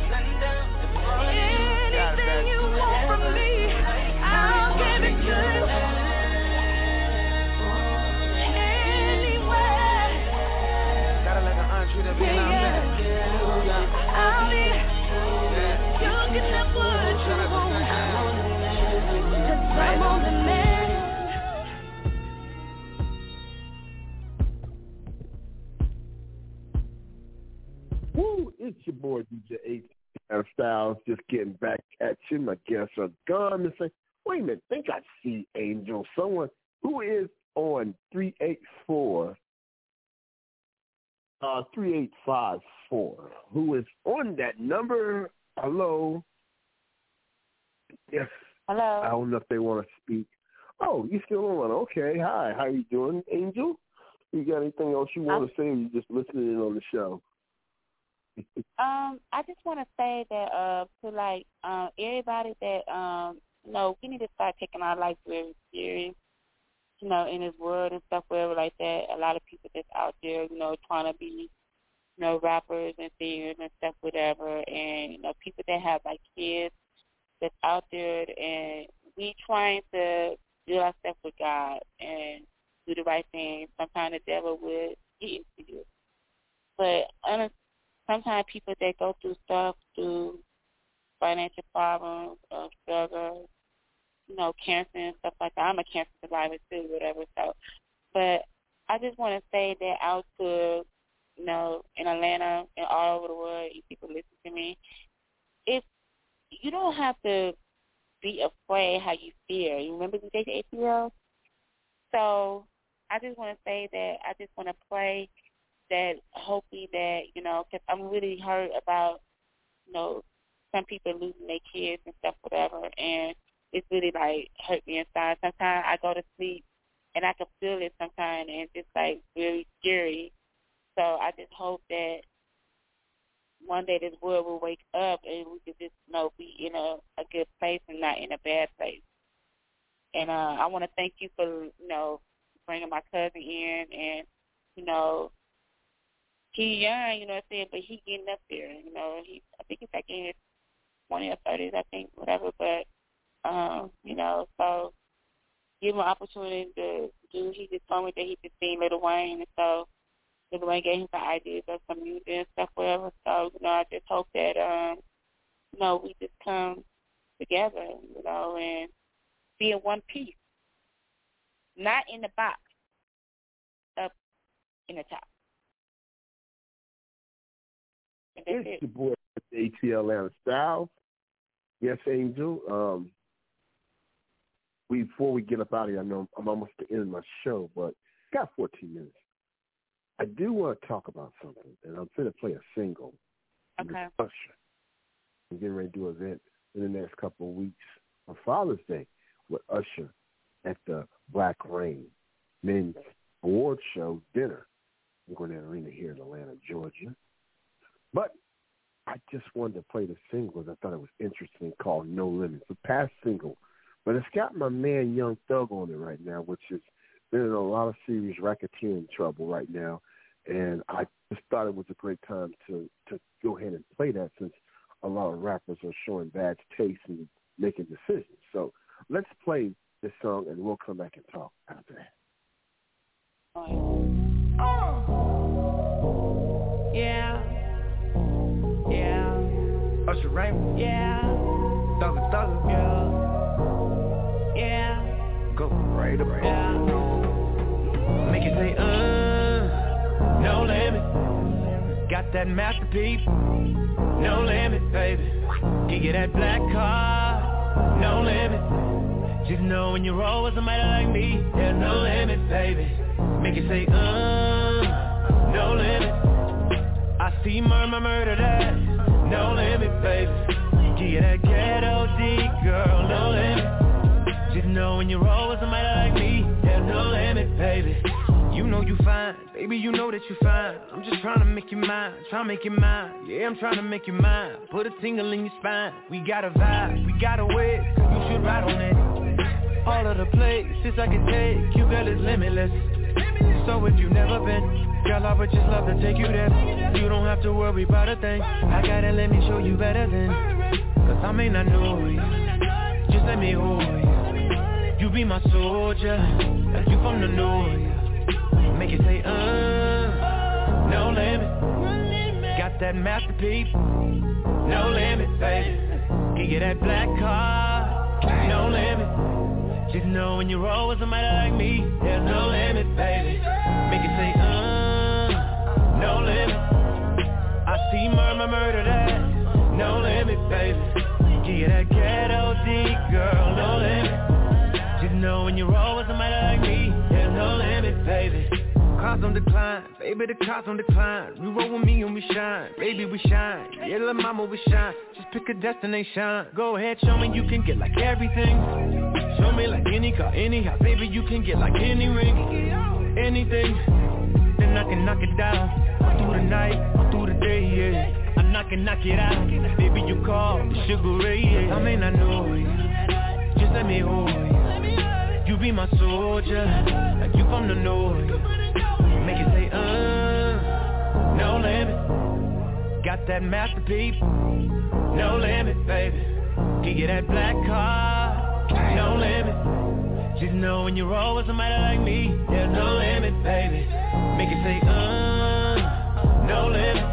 Anything you want from me, I'll give it to you. Anywhere. Got it like an untreated Vietnam vet. I'll be. You can have what you want. 'Cause I'm on the man. Woo, it's your boy D J H Atlanta Styles, just getting back at you. My guests are gone and say, wait a minute, I think I see Angel. Someone who is on three eight four, uh, three eight five four, who is on that number. Hello. Yes. Hello. I don't know if they want to speak. Oh, you still on? Okay. Hi. How you doing, Angel? You got anything else you want I'm, to say, or you just listening in on the show? um, I just want to say that uh, to like um, everybody that um, you know, we need to start taking our life very serious. You know, in this world and stuff, wherever like that, a lot of people that's out there, you know, trying to be, you know, rappers and singers and stuff, whatever, and you know, people that have like kids that's out there, and we trying to do our stuff with God and do the right thing. Sometimes the devil would get into you, but uh, sometimes people that go through stuff, through financial problems, uh, struggle, you know, cancer and stuff like that. I'm a cancer survivor too, whatever. So, but I just want to say that out to, you know, in Atlanta and all over the world, you people listen to me. If you don't have to be afraid how you feel. You remember the A P L? So I just want to say that I just want to pray that hopefully that, you know, because I'm really hurt about, you know, some people losing their kids and stuff, whatever, and it's really, like, hurt me inside. Sometimes I go to sleep, and I can feel it sometimes, and it's just, like, really scary. So I just hope that one day this world will wake up and we can just, you know, be in a, a good place and not in a bad place. And uh, I want to thank you for, you know, bringing my cousin in, and, you know, he young, you know what I'm saying, but he getting up there, you know. He, I think he's like in his twenties or thirties, I think, whatever, but, um, you know, so give him an opportunity to do. He just told me that he could sing Lil Wayne, and so Lil Wayne gave him some ideas of some music and stuff, whatever. So, you know, I just hope that, um, you know, we just come together, you know, and be in one piece. Not in the box, up in the top. It's it. the boy A T L Atlanta Styles. Yes, Angel. Um, we before we get up out of here, I know I'm almost at the end of my show, but got fourteen minutes. I do want to talk about something, and I'm going to play a single. Okay. Usher. I'm getting ready to do an event in the next couple of weeks on Father's Day with Usher at the Black Rain Men's Award Show dinner. I'm going to the arena here in Atlanta, Georgia. But I just wanted to play the single because I thought it was interesting, called No Limits. It's a past single, but it's got my man Young Thug on it right now, which has been in a lot of serious racketeering trouble right now. And I just thought it was a great time to, to go ahead and play that, since a lot of rappers are showing bad taste and making decisions. So let's play this song, and we'll come back and talk after that. Oh. Yeah. Yeah. Usher Raymond. Yeah. Thugger, thugger. Yeah. Yeah. Go right up. Yeah. Make it say, uh, no limit. Got that masterpiece. No limit, baby. Can get that black car. No limit. Just know when you roll with somebody like me, there's no limit, baby. Make it say, uh, no limit. I see murmur, murder that. No limit, baby. Get that ghetto D, girl, no limit. Just know when you roll with somebody like me, there's no limit, baby. You know you fine, baby, you know that you fine. I'm just trying to make you mine, trying to make you mine. Yeah, I'm trying to make you mine. Put a tingle in your spine. We got a vibe, we got a way. You should ride on it. All of the places I can take you, girl, is limitless. So if you never been, girl, I would just love to take you there. You don't have to worry about a thing. I gotta let me show you better than. Cause I may not know you, just let me hold you. You be my soldier, like you from the north. Make it say, uh, no limit. Got that masterpiece, no limit, baby. Can get that black car, no limit. Just know when you roll with somebody like me, there's no limit, baby. Make it say, uh, no limit. I see murmur, murder that, no limit. cars on decline, baby, the cars on decline. You roll with me and we shine, baby, we shine. Yeah, little mama, we shine. Just pick a destination. Go ahead, show me you can get like everything. Show me like any car, any house, baby, you can get like any ring, anything. Then I can knock it down, all through the night, all through the day, yeah. I knock it, knock it out, baby, you call the Sugar Ray, yeah. I may not know you, just let me hold you. You be my soldier, like you from the north. Make it say, uh, no limit. Got that masterpiece, no limit, baby. Give you that black car, no limit. Just know when you roll with somebody like me, there's no limit, baby. Make it say, uh, no limit.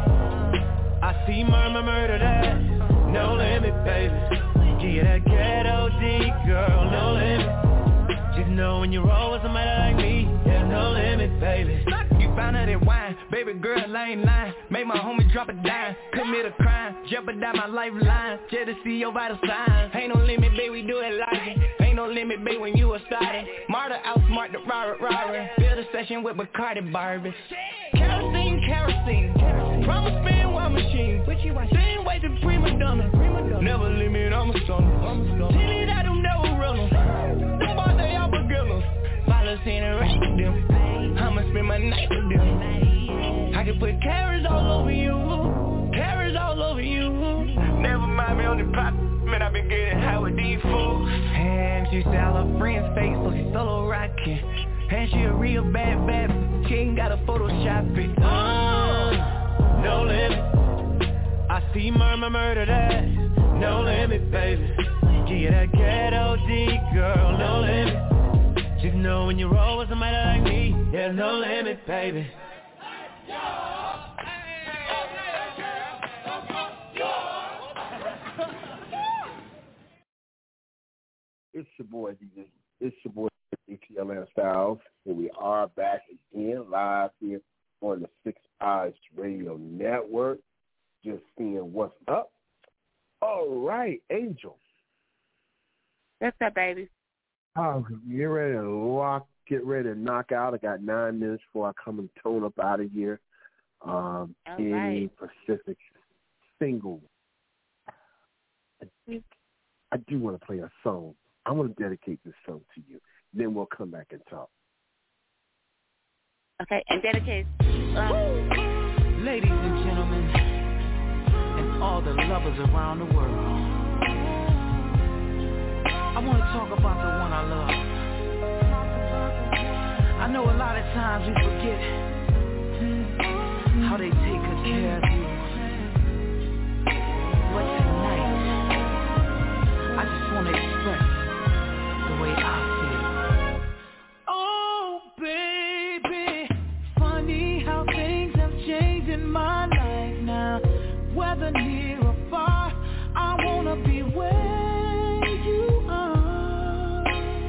I see murmur, murder that, no limit, baby. Give you that ghetto D, girl, no limit. Just know when you roll with somebody like me, there's no limit, baby. You found out that wine, baby girl, I ain't lying. Made my homie drop a dime, commit a crime, jeopardize my lifeline, just to see your vital signs. Ain't no limit, baby, we do it like it. Ain't no limit, baby, when you a starter. Marta outsmart the robber, robber. Build a session with Bacardi Barbie. Kerosene, kerosene, kerosene. Promise spin one machine. Same way to prima donna. Never limit, I'm a stunner. Tell it I don't know runners. Them boys they all beginners. Follow in and rack with them. I'ma spend my night with them. I can put carrots all over you. Carrots all over you. Never mind me on the pop. Man, I been getting high with these fools. And she say all her friends fake, so she solo rockin'. And she a real bad bad. She ain't gotta Photoshop it. Uh, no limit. I see murmur, murder that. No limit, baby. Give you that ghetto D, girl, no limit. Just know when you roll with somebody like me, there's no limit, baby. It's your boy, D J. It's your boy, D T L N Styles, and we are back again live here on the Six Eyes Radio Network. Just seeing what's up. All right, Angel. What's up, baby? Oh, get ready to lock, get ready to knock out. I got nine minutes before I come and tone up out of here. Um, All any right. Pacific single. I, I do want to play a song. I want to dedicate this song to you. Then we'll come back and talk. Okay, and dedicate. Um, Ladies and gentlemen, and all the lovers around the world, I want to talk about the one I love. I know a lot of times we forget how they take good care of you. But tonight, I just want to express the way I feel. Oh, baby, funny how things have changed in my life now. Whether near or far, I want to be where you are.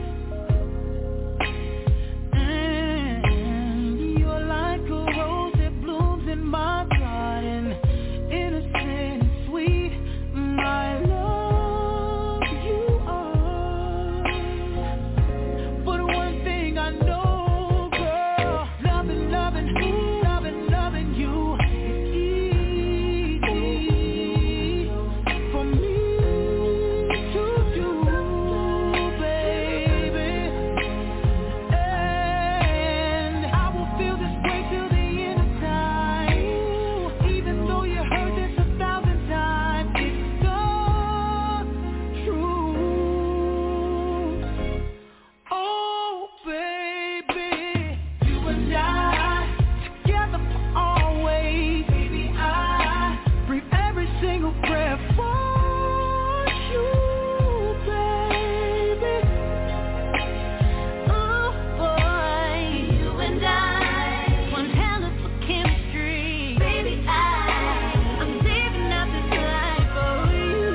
And you're like a rose that blooms in my garden, innocent and sweet, my love, you are. But one thing I know, girl, loving, loving, loving, loving you is easy for me to do, baby. And I will feel this way till the end of time. Even though you heard this a thousand times, it's the truth. Oh, baby, you and I together for always. Baby, I breathe every single prayer for you, baby. Oh boy, you and I, one hell of a chemistry. Baby, I, I'm living out this life for you.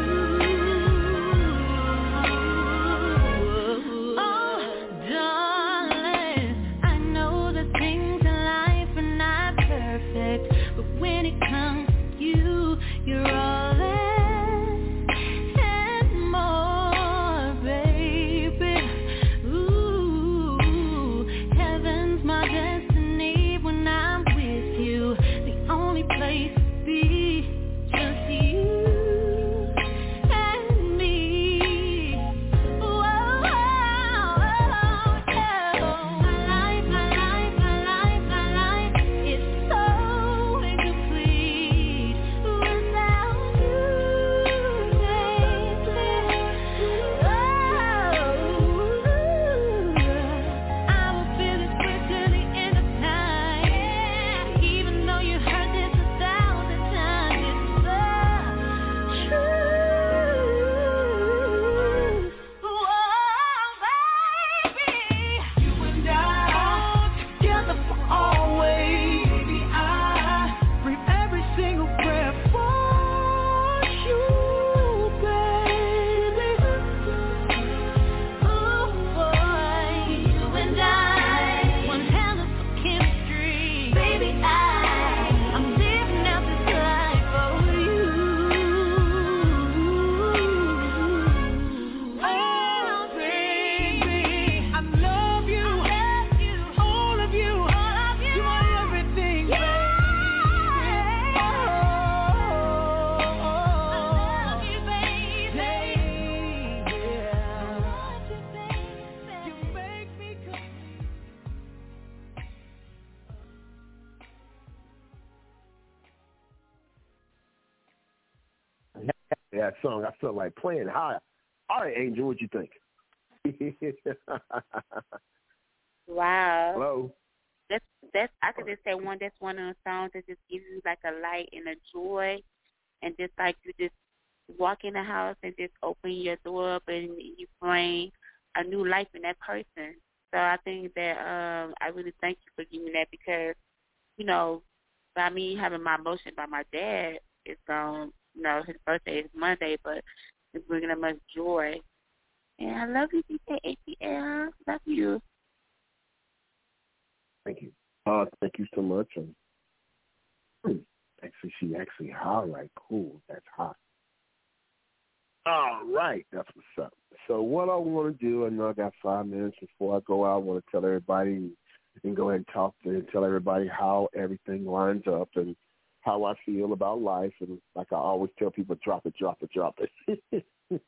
Oh, darling, I know that things in life are not perfect, but when it comes to you, you're all less and more, baby. Ooh, heaven's my destiny when that song. I felt like playing high. All right, Angel, what you think? Wow. Hello. That's that's I could just say one. That's one of the songs that just gives you like a light and a joy, and just like you just walk in the house and just open your door up and you bring a new life in that person. So I think that um, I really thank you for giving that because, you know, by me having my emotion by my dad, it's gone. You know, his birthday is Monday, but it's bringing him much joy. And I love you, D J A T L. Love you. Thank you. Uh, thank you so much. And hmm, actually, she actually hot, right? Cool. That's hot. All right. That's what's up. So what I want to do, I know I got five minutes before I go out. I want to tell everybody and go ahead and talk to and tell everybody how everything lines up and how I feel about life. And like I always tell people, drop it, drop it, drop it.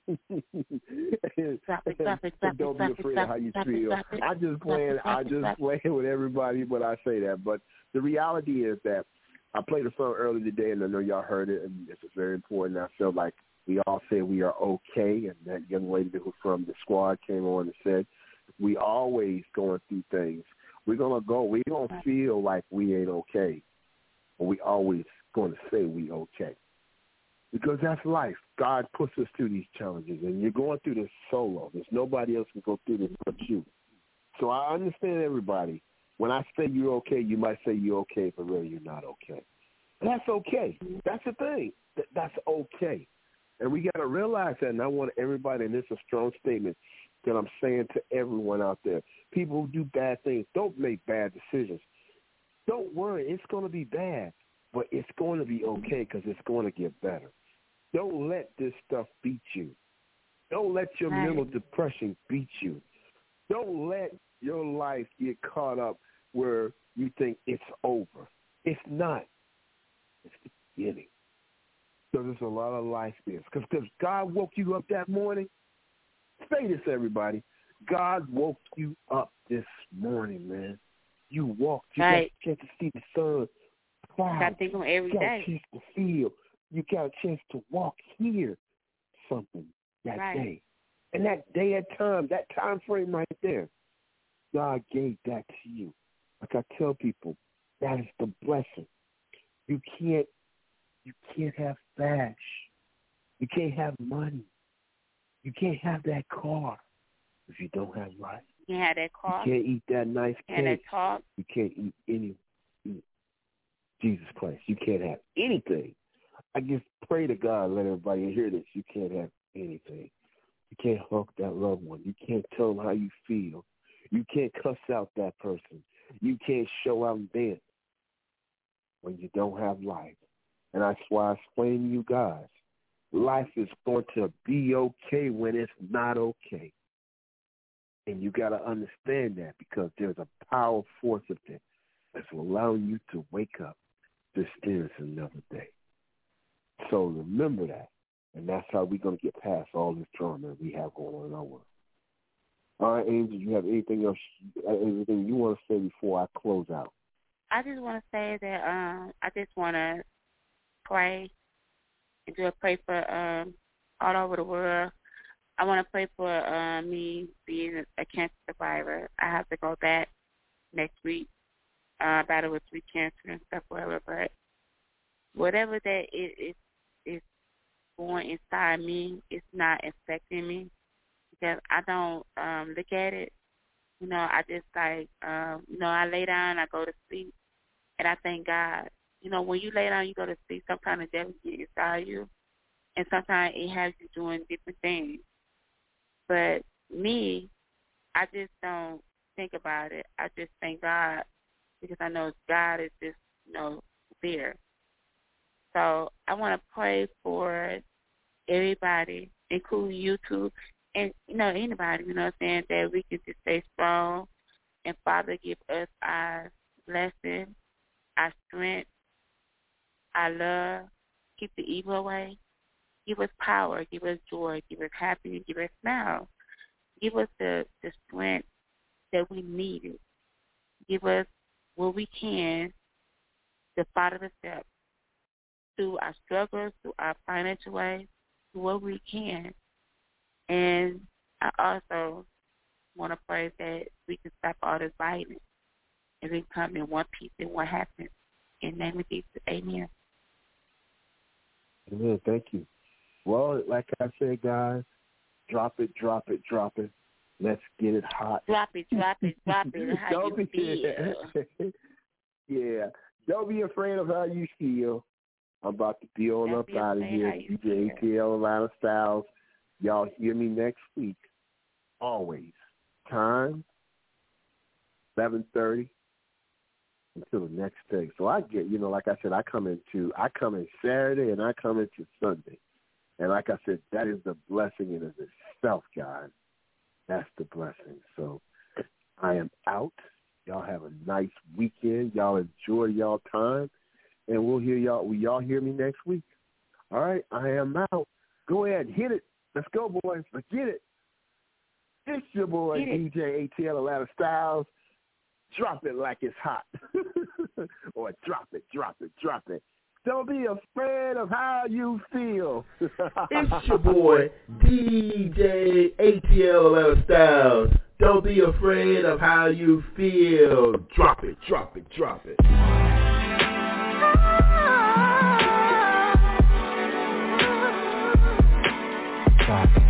Drop it, drop it, drop Don't it, be drop afraid it, of how you drop it, feel. drop it, I just drop playing. it, drop I it, just drop it. playing with everybody when I say that. But the reality is that I played a song earlier today, and I know y'all heard it, and it's very important. I feel like we all say we are okay, and that young lady who from the squad came on and said we always going through things. We're gonna go. We're gonna feel like we ain't okay, but we always going to say we okay. Because that's life. God puts us through these challenges, and you're going through this solo. There's nobody else can go through this but you. So I understand everybody. When I say you're okay, you might say you're okay, but really you're not okay. And that's okay. That's the thing. That's okay. And we got to realize that, and I want everybody, and this is a strong statement that I'm saying to everyone out there. People who do bad things, don't make bad decisions. Don't worry. It's going to be bad, but it's going to be okay because it's going to get better. Don't let this stuff beat you. Don't let your right. mental depression beat you. Don't let your life get caught up where you think it's over. It's not. It's the beginning. So there's a lot of life there. Because God woke you up that morning. Say this, everybody. God woke you up this morning, man. You walked. You right. got a chance to see the sun. Clouds. Got to think on every you got day. a chance to feel. You got a chance to walk, hear something that right. day. And that day at time, that time frame right there, God gave that to you. Like I tell people, that is the blessing. You can't you can't have cash. You can't have money. You can't have that car if you don't have life. You can't have that car. You can't eat that nice cake. And that talk. You can't eat any eat. Jesus Christ. You can't have anything. I just pray to God, let everybody hear this. You can't have anything. You can't hug that loved one. You can't tell them how you feel. You can't cuss out that person. You can't show out and dance when you don't have life. And that's why I explain to you guys, life is going to be okay when it's not okay. And you got to understand that because there's a power force of that that's allowing you to wake up to experience another day. So remember that, and that's how we're going to get past all this drama we have going on in our world. All right, Angel, you have anything else, anything you want to say before I close out? I just want to say that um, I just want to pray and do a pray for um, all over the world. I want to pray for uh, me being a cancer survivor. I have to go back next week, uh, battle with three cancer and stuff, whatever, but whatever that is, is, is going inside me, it's not affecting me because I don't um, look at it. You know, I just like, um, you know, I lay down, I go to sleep, and I thank God. You know, when you lay down, you go to sleep, sometimes the devil gets inside you, and sometimes it has you doing different things. But me, I just don't think about it. I just thank God because I know God is just, you know, there. So I want to pray for everybody, including you too, and, you know, anybody, you know what I'm saying, that we can just stay strong. And, Father, give us our blessing, our strength, our love. Keep the evil away. Give us power. Give us joy. Give us happiness. Give us smile. Give us the, the strength that we needed. Give us what we can to follow the steps through our struggles, through our financial ways, what we can. And I also want to pray that we can stop all this violence and we come in one piece and one happens. In the name of Jesus, amen. Amen. Thank you. Well, like I said, guys, drop it, drop it, drop it. Let's get it hot. Drop it, drop it, drop it. How Don't you be, feel? Yeah. Don't be afraid of how you feel. I'm about to be on up out of here. D J A T L, Atlanta Styles. Y'all hear me next week. Always. Time, seven thirty until the next day. So I get, you know, like I said, I come into, I come in Saturday and I come into Sunday. And like I said, that is the blessing in itself, guys. That's the blessing. So I am out. Y'all have a nice weekend. Y'all enjoy y'all time. And we'll hear y'all. Will y'all hear me next week? All right. I am out. Go ahead. Hit it. Let's go, boys. Let's get it. It's your boy, D J A T L, Atlanta Styles. Drop it like it's hot. Or drop it, drop it, drop it. Don't be afraid of how you feel. It's your boy, D J A T L, Atlanta Styles. Don't be afraid of how you feel. Drop it, drop it, drop it. Drop it.